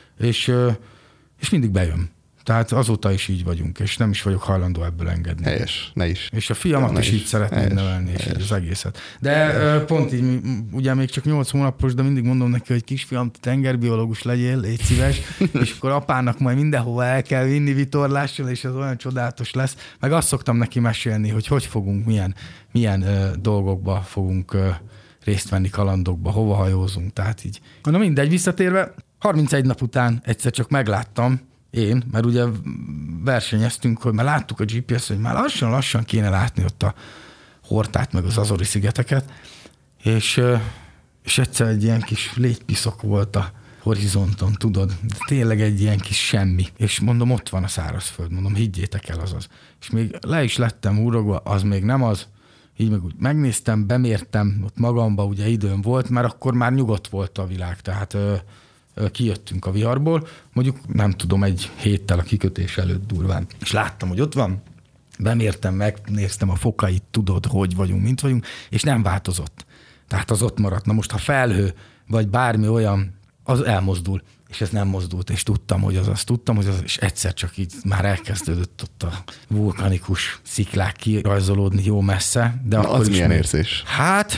[SPEAKER 2] mindig bejön. Tehát azóta is így vagyunk, és nem is vagyok hajlandó ebből engedni.
[SPEAKER 1] Helyes, ne is.
[SPEAKER 2] És a fiamat is így szeretném nevelni, és az egészet. De pont így, ugye még csak 8 hónapos, de mindig mondom neki, hogy kisfiam, tengerbiológus legyél, légy szíves, és akkor apának majd mindenhova el kell vinni vitorlással, és ez olyan csodálatos lesz. Meg azt szoktam neki mesélni, hogy fogunk, milyen dolgokba fogunk részt venni, kalandokba, hova hajózunk. Tehát így. Na mindegy, visszatérve, 31 nap után egyszer csak megláttam, mert ugye versenyeztünk, hogy már láttuk a GPS, hogy már lassan kéne látni ott a Hortát, meg az Azori-szigeteket, és egyszer egy ilyen kis légypiszok volt a horizonton, tudod, tényleg egy ilyen kis semmi. És mondom, ott van a szárazföld, mondom, higgyétek el, az. És még le is lettem úrogva, az még nem az, így meg úgy megnéztem, bemértem, ott magamba ugye időm volt, mert akkor már nyugodt volt a világ, tehát kijöttünk a viharból, mondjuk nem tudom, egy héttel a kikötés előtt durván. És láttam, hogy ott van, bemértem, megnéztem a fokait, tudod, hogy vagyunk, mint vagyunk, és nem változott. Tehát az ott maradt. Na most, ha felhő, vagy bármi olyan, az elmozdul, és ez nem mozdult, és tudtam, hogy az, és egyszer csak így már elkezdődött ott a vulkanikus sziklák kirajzolódni jó messze. De akkor
[SPEAKER 1] az milyen érzés?
[SPEAKER 2] Hát,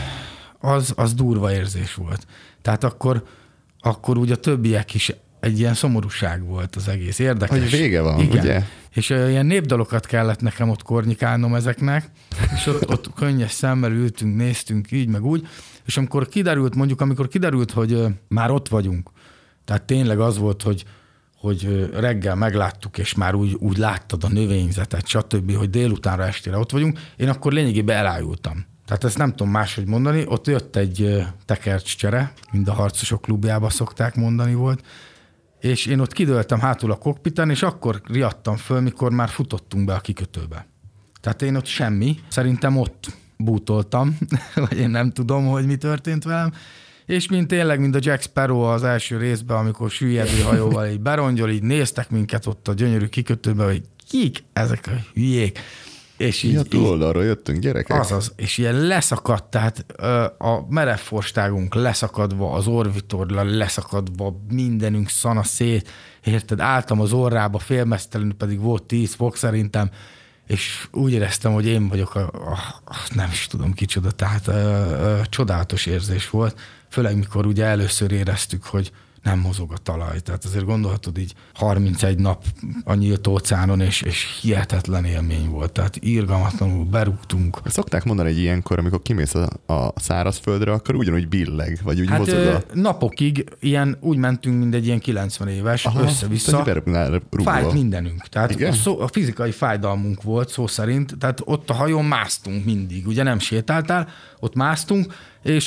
[SPEAKER 2] az durva érzés volt. Tehát akkor ugye a többiek is egy ilyen szomorúság volt az egész. Érdekes.
[SPEAKER 1] Hogy vége van,
[SPEAKER 2] igen.
[SPEAKER 1] Ugye?
[SPEAKER 2] És ilyen népdalokat kellett nekem ott kornyikálnom ezeknek, és ott könnyes szemmel ültünk, néztünk így, meg úgy, és amikor kiderült, hogy már ott vagyunk, tehát tényleg az volt, hogy reggel megláttuk, és már úgy láttad a növényzetet, stb., hogy délutánra, estére ott vagyunk, én akkor lényegében elájultam. Tehát ezt nem tudom máshogy mondani, ott jött egy tekercscsere, mind a harcosok klubjába szokták mondani volt, és én ott kidőltem hátul a kokpiten, és akkor riadtam föl, mikor már futottunk be a kikötőbe. Tehát én ott semmi, szerintem ott bútoltam, vagy én nem tudom, hogy mi történt velem, és mint a Jack Sparrow az első részben, amikor süllyedő hajóval így berongyol, így néztek minket ott a gyönyörű kikötőbe, hogy kik ezek a hülyék. És így,
[SPEAKER 1] túloldalról jöttünk, gyerekek.
[SPEAKER 2] Azaz, és ilyen leszakadt, tehát a merevforstágunk leszakadva, az orvitorla leszakadva, mindenünk szana szét, érted, álltam az orrába, félmeztelenül pedig volt 10 fok szerintem, és úgy éreztem, hogy én vagyok nem is tudom kicsoda, tehát csodálatos érzés volt, főleg mikor ugye először éreztük, hogy nem mozog a talaj. Tehát azért gondolhatod így 31 nap a nyílt óceánon, és hihetetlen élmény volt. Tehát irgalmatlanul berúgtunk.
[SPEAKER 1] Szokták mondani, hogy ilyenkor, amikor kimész a szárazföldre, akkor ugyanúgy billeg, vagy úgy mozog
[SPEAKER 2] napokig úgy mentünk, mint egy ilyen 90 éves, össze-vissza. Fájt mindenünk. Tehát a fizikai fájdalmunk volt szó szerint, tehát ott a hajón másztunk mindig. Ugye nem sétáltál, ott másztunk, és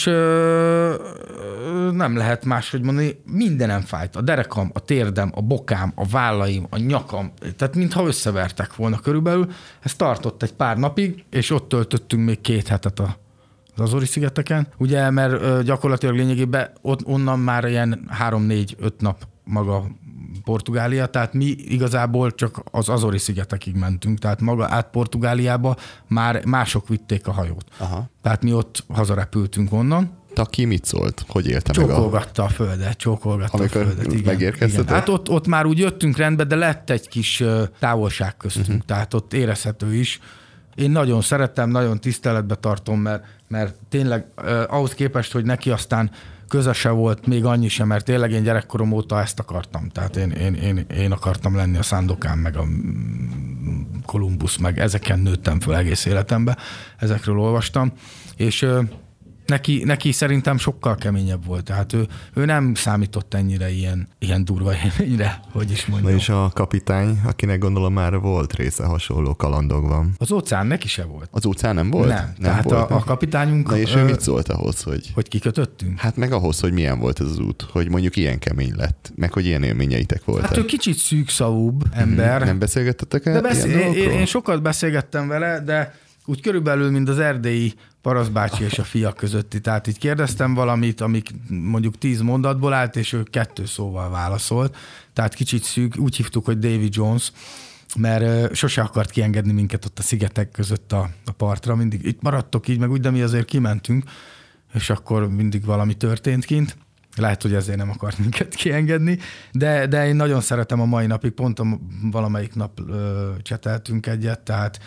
[SPEAKER 2] nem lehet máshogy mondani, mindenem fájt. A derekam, a térdem, a bokám, a vállaim, a nyakam, tehát mintha összevertek volna körülbelül. Ez tartott egy pár napig, és ott töltöttünk még 2 hetet az Azori-szigeteken. Ugye, mert gyakorlatilag lényegében onnan már ilyen 3-4-5 nap maga Portugália, tehát mi igazából csak az Azori-szigetekig mentünk, tehát maga át Portugáliába már mások vitték a hajót.
[SPEAKER 1] Aha.
[SPEAKER 2] Tehát mi ott hazarepültünk onnan.
[SPEAKER 1] Taki mit szólt? Hogy élte
[SPEAKER 2] csókolgatta a földet,
[SPEAKER 1] Amikor megérkeztetek?
[SPEAKER 2] Hát ott már úgy jöttünk rendbe, de lett egy kis távolság köztünk, tehát ott érezhető is. Én nagyon szeretem, nagyon tiszteletbe tartom, mert tényleg ahhoz képest, hogy neki aztán köze se volt, még annyi sem, mert tényleg én gyerekkorom óta ezt akartam. Tehát én akartam lenni a Szándokán, meg a Kolumbusz, meg ezeken nőttem föl egész életemben, ezekről olvastam, és neki szerintem sokkal keményebb volt. Tehát ő nem számított ennyire ilyen durva élményre, hogy is mondjam.
[SPEAKER 1] Na és a kapitány, akinek gondolom már volt része hasonló kalandokban.
[SPEAKER 2] Az óceán neki se volt.
[SPEAKER 1] Az óceán nem volt?
[SPEAKER 2] Nem. Tehát volt, a kapitányunk...
[SPEAKER 1] Na és ő mit szólt ahhoz, hogy...
[SPEAKER 2] Hogy kikötöttünk?
[SPEAKER 1] Hát meg ahhoz, hogy milyen volt ez az út, hogy mondjuk ilyen kemény lett, meg hogy ilyen élményeitek voltak.
[SPEAKER 2] Hát ő kicsit szűkszavúbb ember.
[SPEAKER 1] Nem beszélgettetek el?
[SPEAKER 2] Én sokat beszélgettem vele, de úgy körülbelül, mint az erdélyi parasztbácsi és a fia közötti. Tehát így kérdeztem valamit, amik mondjuk 10 mondatból állt, és ő 2 szóval válaszolt. Tehát kicsit szűk, úgy hívtuk, hogy Davy Jones, mert sose akart kiengedni minket ott a szigetek között a partra. Mindig itt maradtok így, meg úgy, de mi azért kimentünk, és akkor mindig valami történt kint. Lehet, hogy ezért nem akart minket kiengedni, de én nagyon szeretem a mai napig, pont valamelyik nap cseteltünk egyet, tehát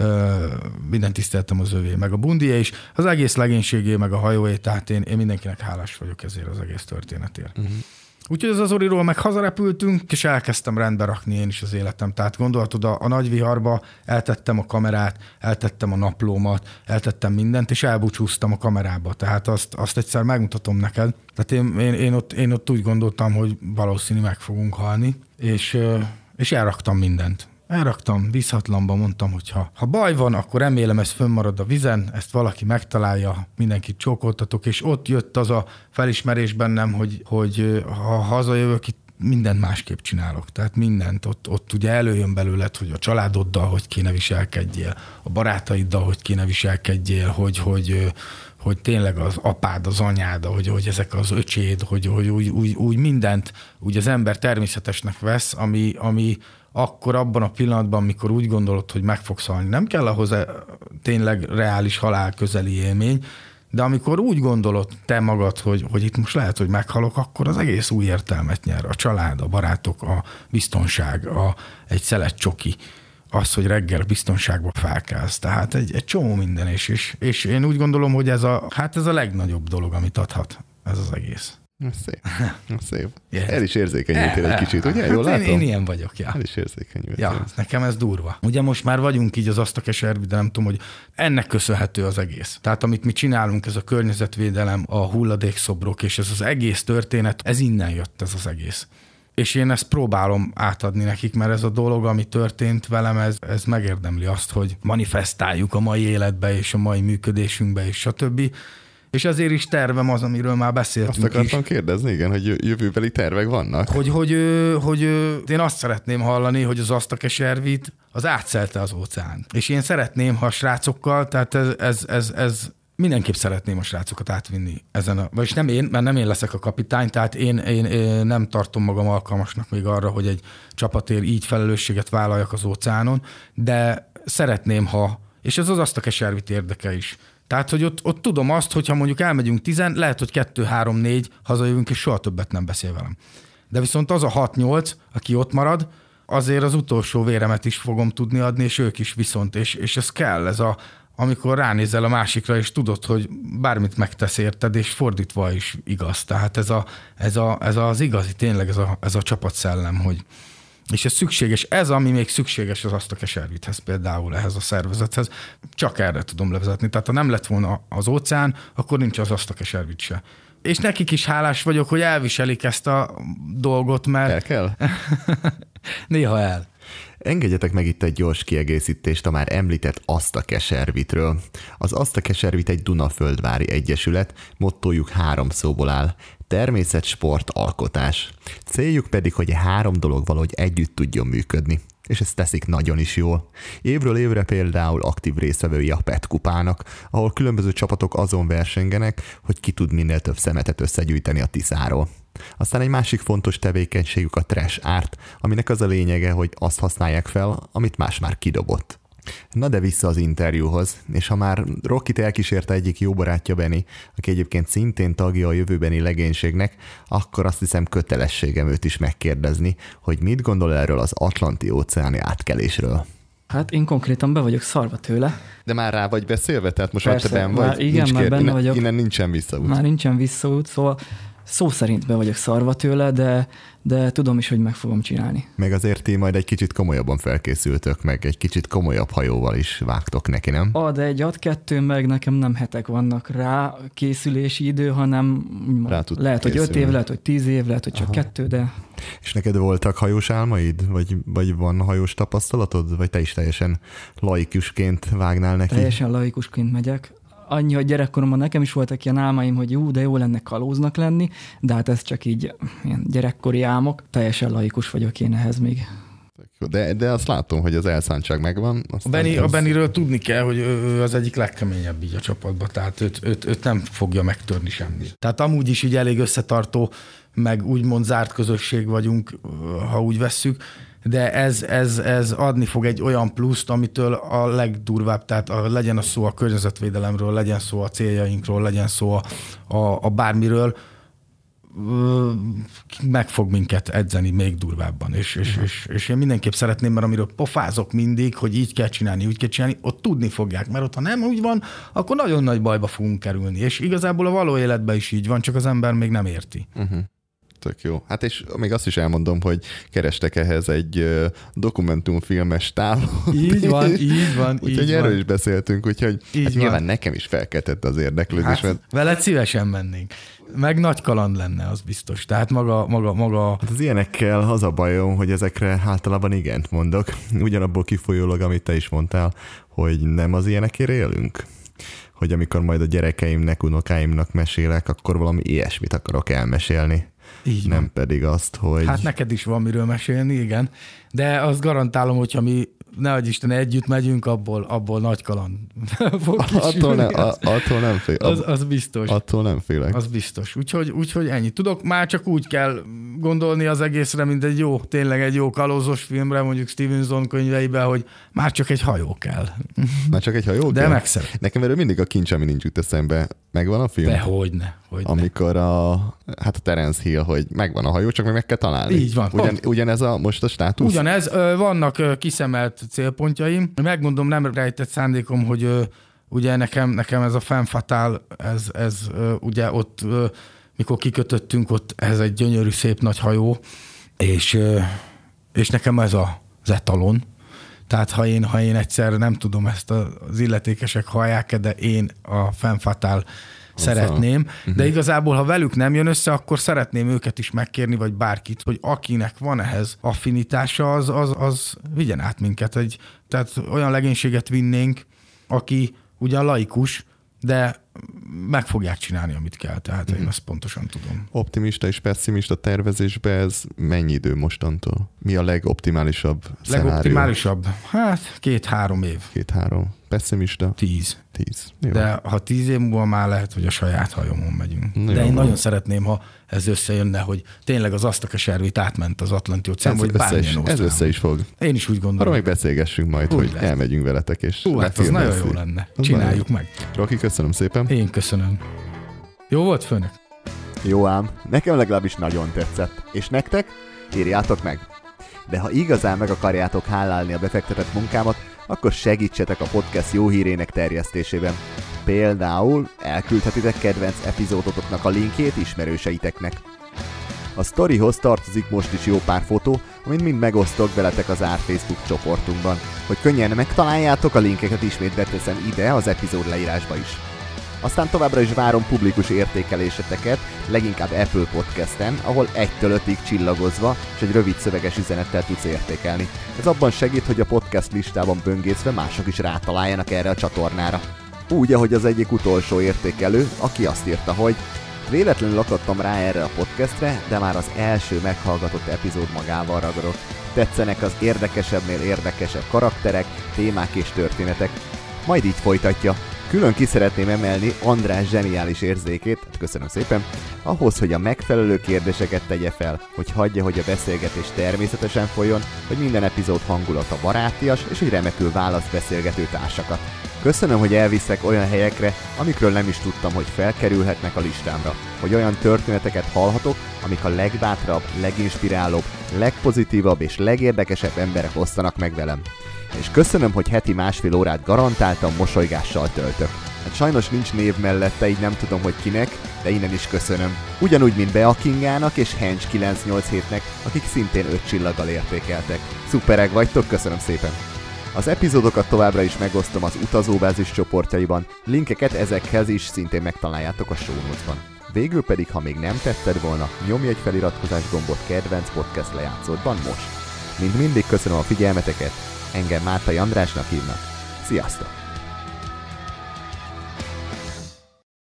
[SPEAKER 2] minden tiszteltem az övé, meg a bundié is, az egész legénységé, meg a hajóé, tehát én mindenkinek hálás vagyok ezért az egész történetért. Uh-huh. Úgyhogy az Azoriról meg hazarepültünk, és elkezdtem rendbe rakni én is az életem. Tehát gondoltad, a nagy viharba eltettem a kamerát, eltettem a naplómat, eltettem mindent, és elbúcsúztam a kamerába. Tehát azt egyszer megmutatom neked. Tehát én ott úgy gondoltam, hogy valószínű meg fogunk halni, és elraktam mindent. Elraktam, vízhatlanba, mondtam, hogy ha baj van, akkor remélem ez fönnmarad a vizen, ezt valaki megtalálja, mindenkit csókoltatok, és ott jött az a felismerés bennem, hogy ha hazajövök, itt mindent másképp csinálok. Tehát mindent. Ott ugye előjön belőled, hogy a családoddal hogy kéne viselkedjél, a barátaiddal hogy kéne viselkedjél, hogy tényleg az apád, az anyád, hogy ezek az öcséd, hogy úgy mindent úgy az ember természetesnek vesz, ami akkor abban a pillanatban, amikor úgy gondolod, hogy meg fogsz halni. Nem kell ahhoz tényleg reális halál közeli élmény, de amikor úgy gondolod te magad, hogy itt most lehet, hogy meghalok, akkor az egész új értelmet nyer. A család, a barátok, a biztonság, egy szelet csoki, az, hogy reggel biztonságba felkelsz. Tehát egy csomó minden és én úgy gondolom, hogy ez a legnagyobb dolog, amit adhat ez az egész.
[SPEAKER 1] Szép. Yeah. El is érzékenyültél egy kicsit, ugye? Jól látom?
[SPEAKER 2] Én ilyen vagyok, ja.
[SPEAKER 1] El is érzékenyültél.
[SPEAKER 2] Ja, nekem ez durva. Ugye most már vagyunk így az Asztakeservi, de nem tudom, hogy ennek köszönhető az egész. Tehát amit mi csinálunk, ez a környezetvédelem, a hulladékszobrok, és ez az egész történet, ez innen jött ez az egész. És én ezt próbálom átadni nekik, mert ez a dolog, ami történt velem, ez megérdemli azt, hogy manifestáljuk a mai életbe, és a mai működésünkbe, és stb. És ezért is tervem az, amiről már beszéltünk.
[SPEAKER 1] Azt akartam kérdezni, igen, hogy jövőbeli tervek vannak.
[SPEAKER 2] Hogy én azt szeretném hallani, hogy az Asztakeservit az átszelte az óceán. És én szeretném, ha a srácokkal, tehát ez mindenképp szeretném a srácokat átvinni ezen vagyis nem én, mert nem én leszek a kapitány, tehát én nem tartom magam alkalmasnak még arra, hogy egy csapatért így felelősséget vállaljak az óceánon, de szeretném, és ez az Asztakeservit érdeke is. Tehát, hogy ott tudom azt, hogyha mondjuk elmegyünk 10, lehet, hogy 2, 3, 4 hazajövünk, és soha többet nem beszél velem. De viszont az a 6-8, aki ott marad, azért az utolsó véremet is fogom tudni adni, és ők is viszont, és ez kell, amikor ránézel a másikra, és tudod, hogy bármit megtesz érted, és fordítva is igaz. Tehát ez az igazi, tényleg ez a csapatszellem, hogy és ez szükséges, ez ami még szükséges az Asztakeservithez például, ehhez a szervezethez, csak erre tudom levezetni. Tehát ha nem lett volna az óceán, akkor nincs az Asztakeservit se. És nekik is hálás vagyok, hogy elviselik ezt a dolgot, mert...
[SPEAKER 1] El kell?
[SPEAKER 2] Néha el.
[SPEAKER 3] Engedjetek meg itt egy gyors kiegészítést a már említett Asztakeservitről. Az Asztakeservit egy Dunaföldvári egyesület, mottójuk 3 szóból áll. Természet, sport, alkotás. Céljuk pedig, hogy 3 dolog valahogy együtt tudjon működni. És ezt teszik nagyon is jól. Évről évre például aktív résztvevői a PET kupának, ahol különböző csapatok azon versengenek, hogy ki tud minél több szemetet összegyűjteni a Tiszáról. Aztán egy másik fontos tevékenységük a trash art, aminek az a lényege, hogy azt használják fel, amit más már kidobott. Na de vissza az interjúhoz, és ha már Rockit elkísérte egyik jó barátja Benni, aki egyébként szintén tagja a jövőbeni legénységnek, akkor azt hiszem kötelességem őt is megkérdezni, hogy mit gondol erről az Atlanti-óceáni átkelésről.
[SPEAKER 4] Hát én konkrétan be vagyok szarva tőle.
[SPEAKER 1] De már rá vagy beszélve? Tehát most
[SPEAKER 4] persze,
[SPEAKER 1] már te benn vagy?
[SPEAKER 4] Igen, már benne vagyok.
[SPEAKER 1] Innen nincsen visszaút.
[SPEAKER 4] Már nincsen visszaút, szóval szó szerint be vagyok szarva tőle, de tudom is, hogy meg fogom csinálni.
[SPEAKER 3] Meg azért ti majd egy kicsit komolyabban felkészültök, meg egy kicsit komolyabb hajóval is vágtok neki, nem?
[SPEAKER 4] De egy AT2 meg nekem nem hetek vannak rá készülési idő, hanem lehet, hogy 5 év, lehet, hogy 10 év, lehet, hogy csak 2, de...
[SPEAKER 3] És neked voltak hajós álmaid? Vagy van hajós tapasztalatod? Vagy te is teljesen laikusként vágnál neki?
[SPEAKER 4] Teljesen laikusként megyek. Annyi, hogy gyerekkoromban nekem is voltak ilyen álmaim, hogy de jó lenne kalóznak lenni, de hát ez csak így ilyen gyerekkori álmok. Teljesen laikus vagyok én ehhez még.
[SPEAKER 1] De azt látom, hogy az elszántság megvan.
[SPEAKER 2] A Bennyről tudni kell, hogy ő az egyik legkeményebb így a csapatban, tehát őt nem fogja megtörni semmi. Tehát amúgy is így elég összetartó, meg úgymond zárt közösség vagyunk, ha úgy vesszük, de ez adni fog egy olyan pluszt, amitől a legdurvább, tehát legyen a szó a környezetvédelemről, legyen szó a céljainkról, legyen szó a bármiről, meg fog minket edzeni még durvábban, és én mindenképp szeretném, mert amiről pofázok mindig, hogy így kell csinálni, úgy kell csinálni, ott tudni fogják, mert ott ha nem úgy van, akkor nagyon nagy bajba fogunk kerülni, és igazából a való életben is így van, csak az ember még nem érti.
[SPEAKER 1] Tök jó. Hát és még azt is elmondom, hogy kerestek ehhez egy dokumentumfilmes távot.
[SPEAKER 2] Így van.
[SPEAKER 1] Úgyhogy erről is beszéltünk, úgyhogy hát nyilván nekem is felkeltett az érdeklődés.
[SPEAKER 2] Hát, veled szívesen mennénk. Meg nagy kaland lenne, az biztos. Tehát maga...
[SPEAKER 3] Hát az ilyenekkel az a bajom, hogy ezekre általában igent mondok. Ugyanabból kifolyólag, amit te is mondtál, hogy nem az ilyenekért élünk. Hogy amikor majd a gyerekeimnek, unokáimnak mesélek, akkor valami ilyesmit akarok elmesélni.
[SPEAKER 2] Így
[SPEAKER 3] nem
[SPEAKER 2] van.
[SPEAKER 3] pedig azt, hogy...
[SPEAKER 2] Hát neked is van miről mesélni, igen. De azt garantálom, hogyha mi, nehogy Isten, együtt megyünk, abból nagy kaland fog kisülni.
[SPEAKER 1] Attól nem félek.
[SPEAKER 2] Az biztos.
[SPEAKER 1] Attól nem félek.
[SPEAKER 2] Az biztos. Úgyhogy ennyi. Tudok, már csak úgy kell gondolni az egészre, mint tényleg egy jó kalózos filmre, mondjuk Stevenson könyveiben, hogy már csak egy hajó kell.
[SPEAKER 1] Már csak egy hajó
[SPEAKER 2] De
[SPEAKER 1] kell?
[SPEAKER 2] megszeret.
[SPEAKER 1] Nekem erről mindig a kincs, ami nincs jut eszembe. Megvan a film?
[SPEAKER 2] Hogyne.
[SPEAKER 1] Amikor a Terence Hill, hogy megvan a hajó, csak meg kell találni.
[SPEAKER 2] Így van.
[SPEAKER 1] Ugyanez most a státusz?
[SPEAKER 2] Ugyanez. Vannak kiszemelt célpontjaim. Megmondom, nem rejtett szándékom, hogy ugye nekem ez a femme fatale, ez ugye ott, mikor kikötöttünk, ott ez egy gyönyörű, szép nagy hajó, és nekem ez az etalon. Tehát ha én egyszer nem tudom, ezt az illetékesek hallják, de én a femme fatale szeretném, de igazából, ha velük nem jön össze, akkor szeretném őket is megkérni, vagy bárkit, hogy akinek van ehhez affinitása, az vigyen át minket. Tehát olyan legénységet vinnénk, aki ugyan laikus, de meg fogják csinálni, amit kell. Tehát én azt pontosan tudom.
[SPEAKER 1] Optimista és pessimista tervezésbe ez mennyi idő mostantól? Mi a legoptimálisabb szenárió?
[SPEAKER 2] Legoptimálisabb? Hát 2-3 év.
[SPEAKER 1] 2-3. Pessimista?
[SPEAKER 2] 10.
[SPEAKER 1] Jó.
[SPEAKER 2] De ha 10 év múlva már lehet, hogy a saját hajómon megyünk. De én nagyon szeretném, ha ez összejönne, hogy tényleg az Asztakeservit átment az Atlanti óceán, vagy bármilyen óceán.
[SPEAKER 1] Ez össze is fog.
[SPEAKER 2] Én is úgy gondolom.
[SPEAKER 1] Arra még beszélgessünk majd, úgy hogy lesz. Elmegyünk veletek, és
[SPEAKER 2] hát az nagyon jó lenne. Csináljuk meg.
[SPEAKER 1] Roki, köszönöm szépen.
[SPEAKER 2] Én köszönöm. Jó volt, főnök?
[SPEAKER 3] Jó ám, nekem legalábbis nagyon tetszett. És nektek? Írjátok meg. De ha igazán meg akarjátok hálálni a befektetett munkámat, akkor segítsetek a podcast jó hírének terjesztésében. Például elküldhetitek kedvenc epizódotoknak a linkjét ismerőseiteknek. A sztorihoz tartozik most is jó pár fotó, amit mind megosztok veletek az zárt Facebook csoportunkban. Hogy könnyen megtaláljátok, a linkeket ismét beteszem ide az epizód leírásba is. Aztán továbbra is várom publikus értékeléseteket, leginkább Apple Podcasten, ahol 1-től 5-ig csillagozva, és egy rövid szöveges üzenettel tudsz értékelni. Ez abban segít, hogy a podcast listában böngészve mások is rátaláljanak erre a csatornára. Úgy, ahogy az egyik utolsó értékelő, aki azt írta, hogy véletlenül akadtam rá erre a podcastre, de már az első meghallgatott epizód magával ragadott. Tetszenek az érdekesebbnél érdekesebb karakterek, témák és történetek. Majd így folytatja. Külön ki szeretném emelni András zseniális érzékét, köszönöm szépen, ahhoz, hogy a megfelelő kérdéseket tegye fel, hogy hagyja, hogy a beszélgetés természetesen folyjon, hogy minden epizód hangulata barátias, és hogy remekül választ beszélgető társakat. Köszönöm, hogy elviszek olyan helyekre, amikről nem is tudtam, hogy felkerülhetnek a listámra. Hogy olyan történeteket hallhatok, amik a legbátrabb, leginspirálóbb, legpozitívabb és legérdekesebb emberek osztanak meg velem. És köszönöm, hogy heti 1,5 órát garantáltan mosolygással töltök. Hát sajnos nincs név mellette, így nem tudom, hogy kinek, de innen is köszönöm. Ugyanúgy, mint Bea Kingának és Hencs 987-nek, akik szintén 5 csillaggal értékeltek. Szuperek vagytok, köszönöm szépen! Az epizódokat továbbra is megosztom az utazóbázis csoportjaiban, linkeket ezekhez is szintén megtaláljátok a show notes-ban. Végül pedig, ha még nem tetted volna, nyomj egy feliratkozás gombot kedvenc podcast lejátszódban most. Mint mindig köszönöm a figyelmeteket, engem Mártai Andrásnak hívnak. Sziasztok!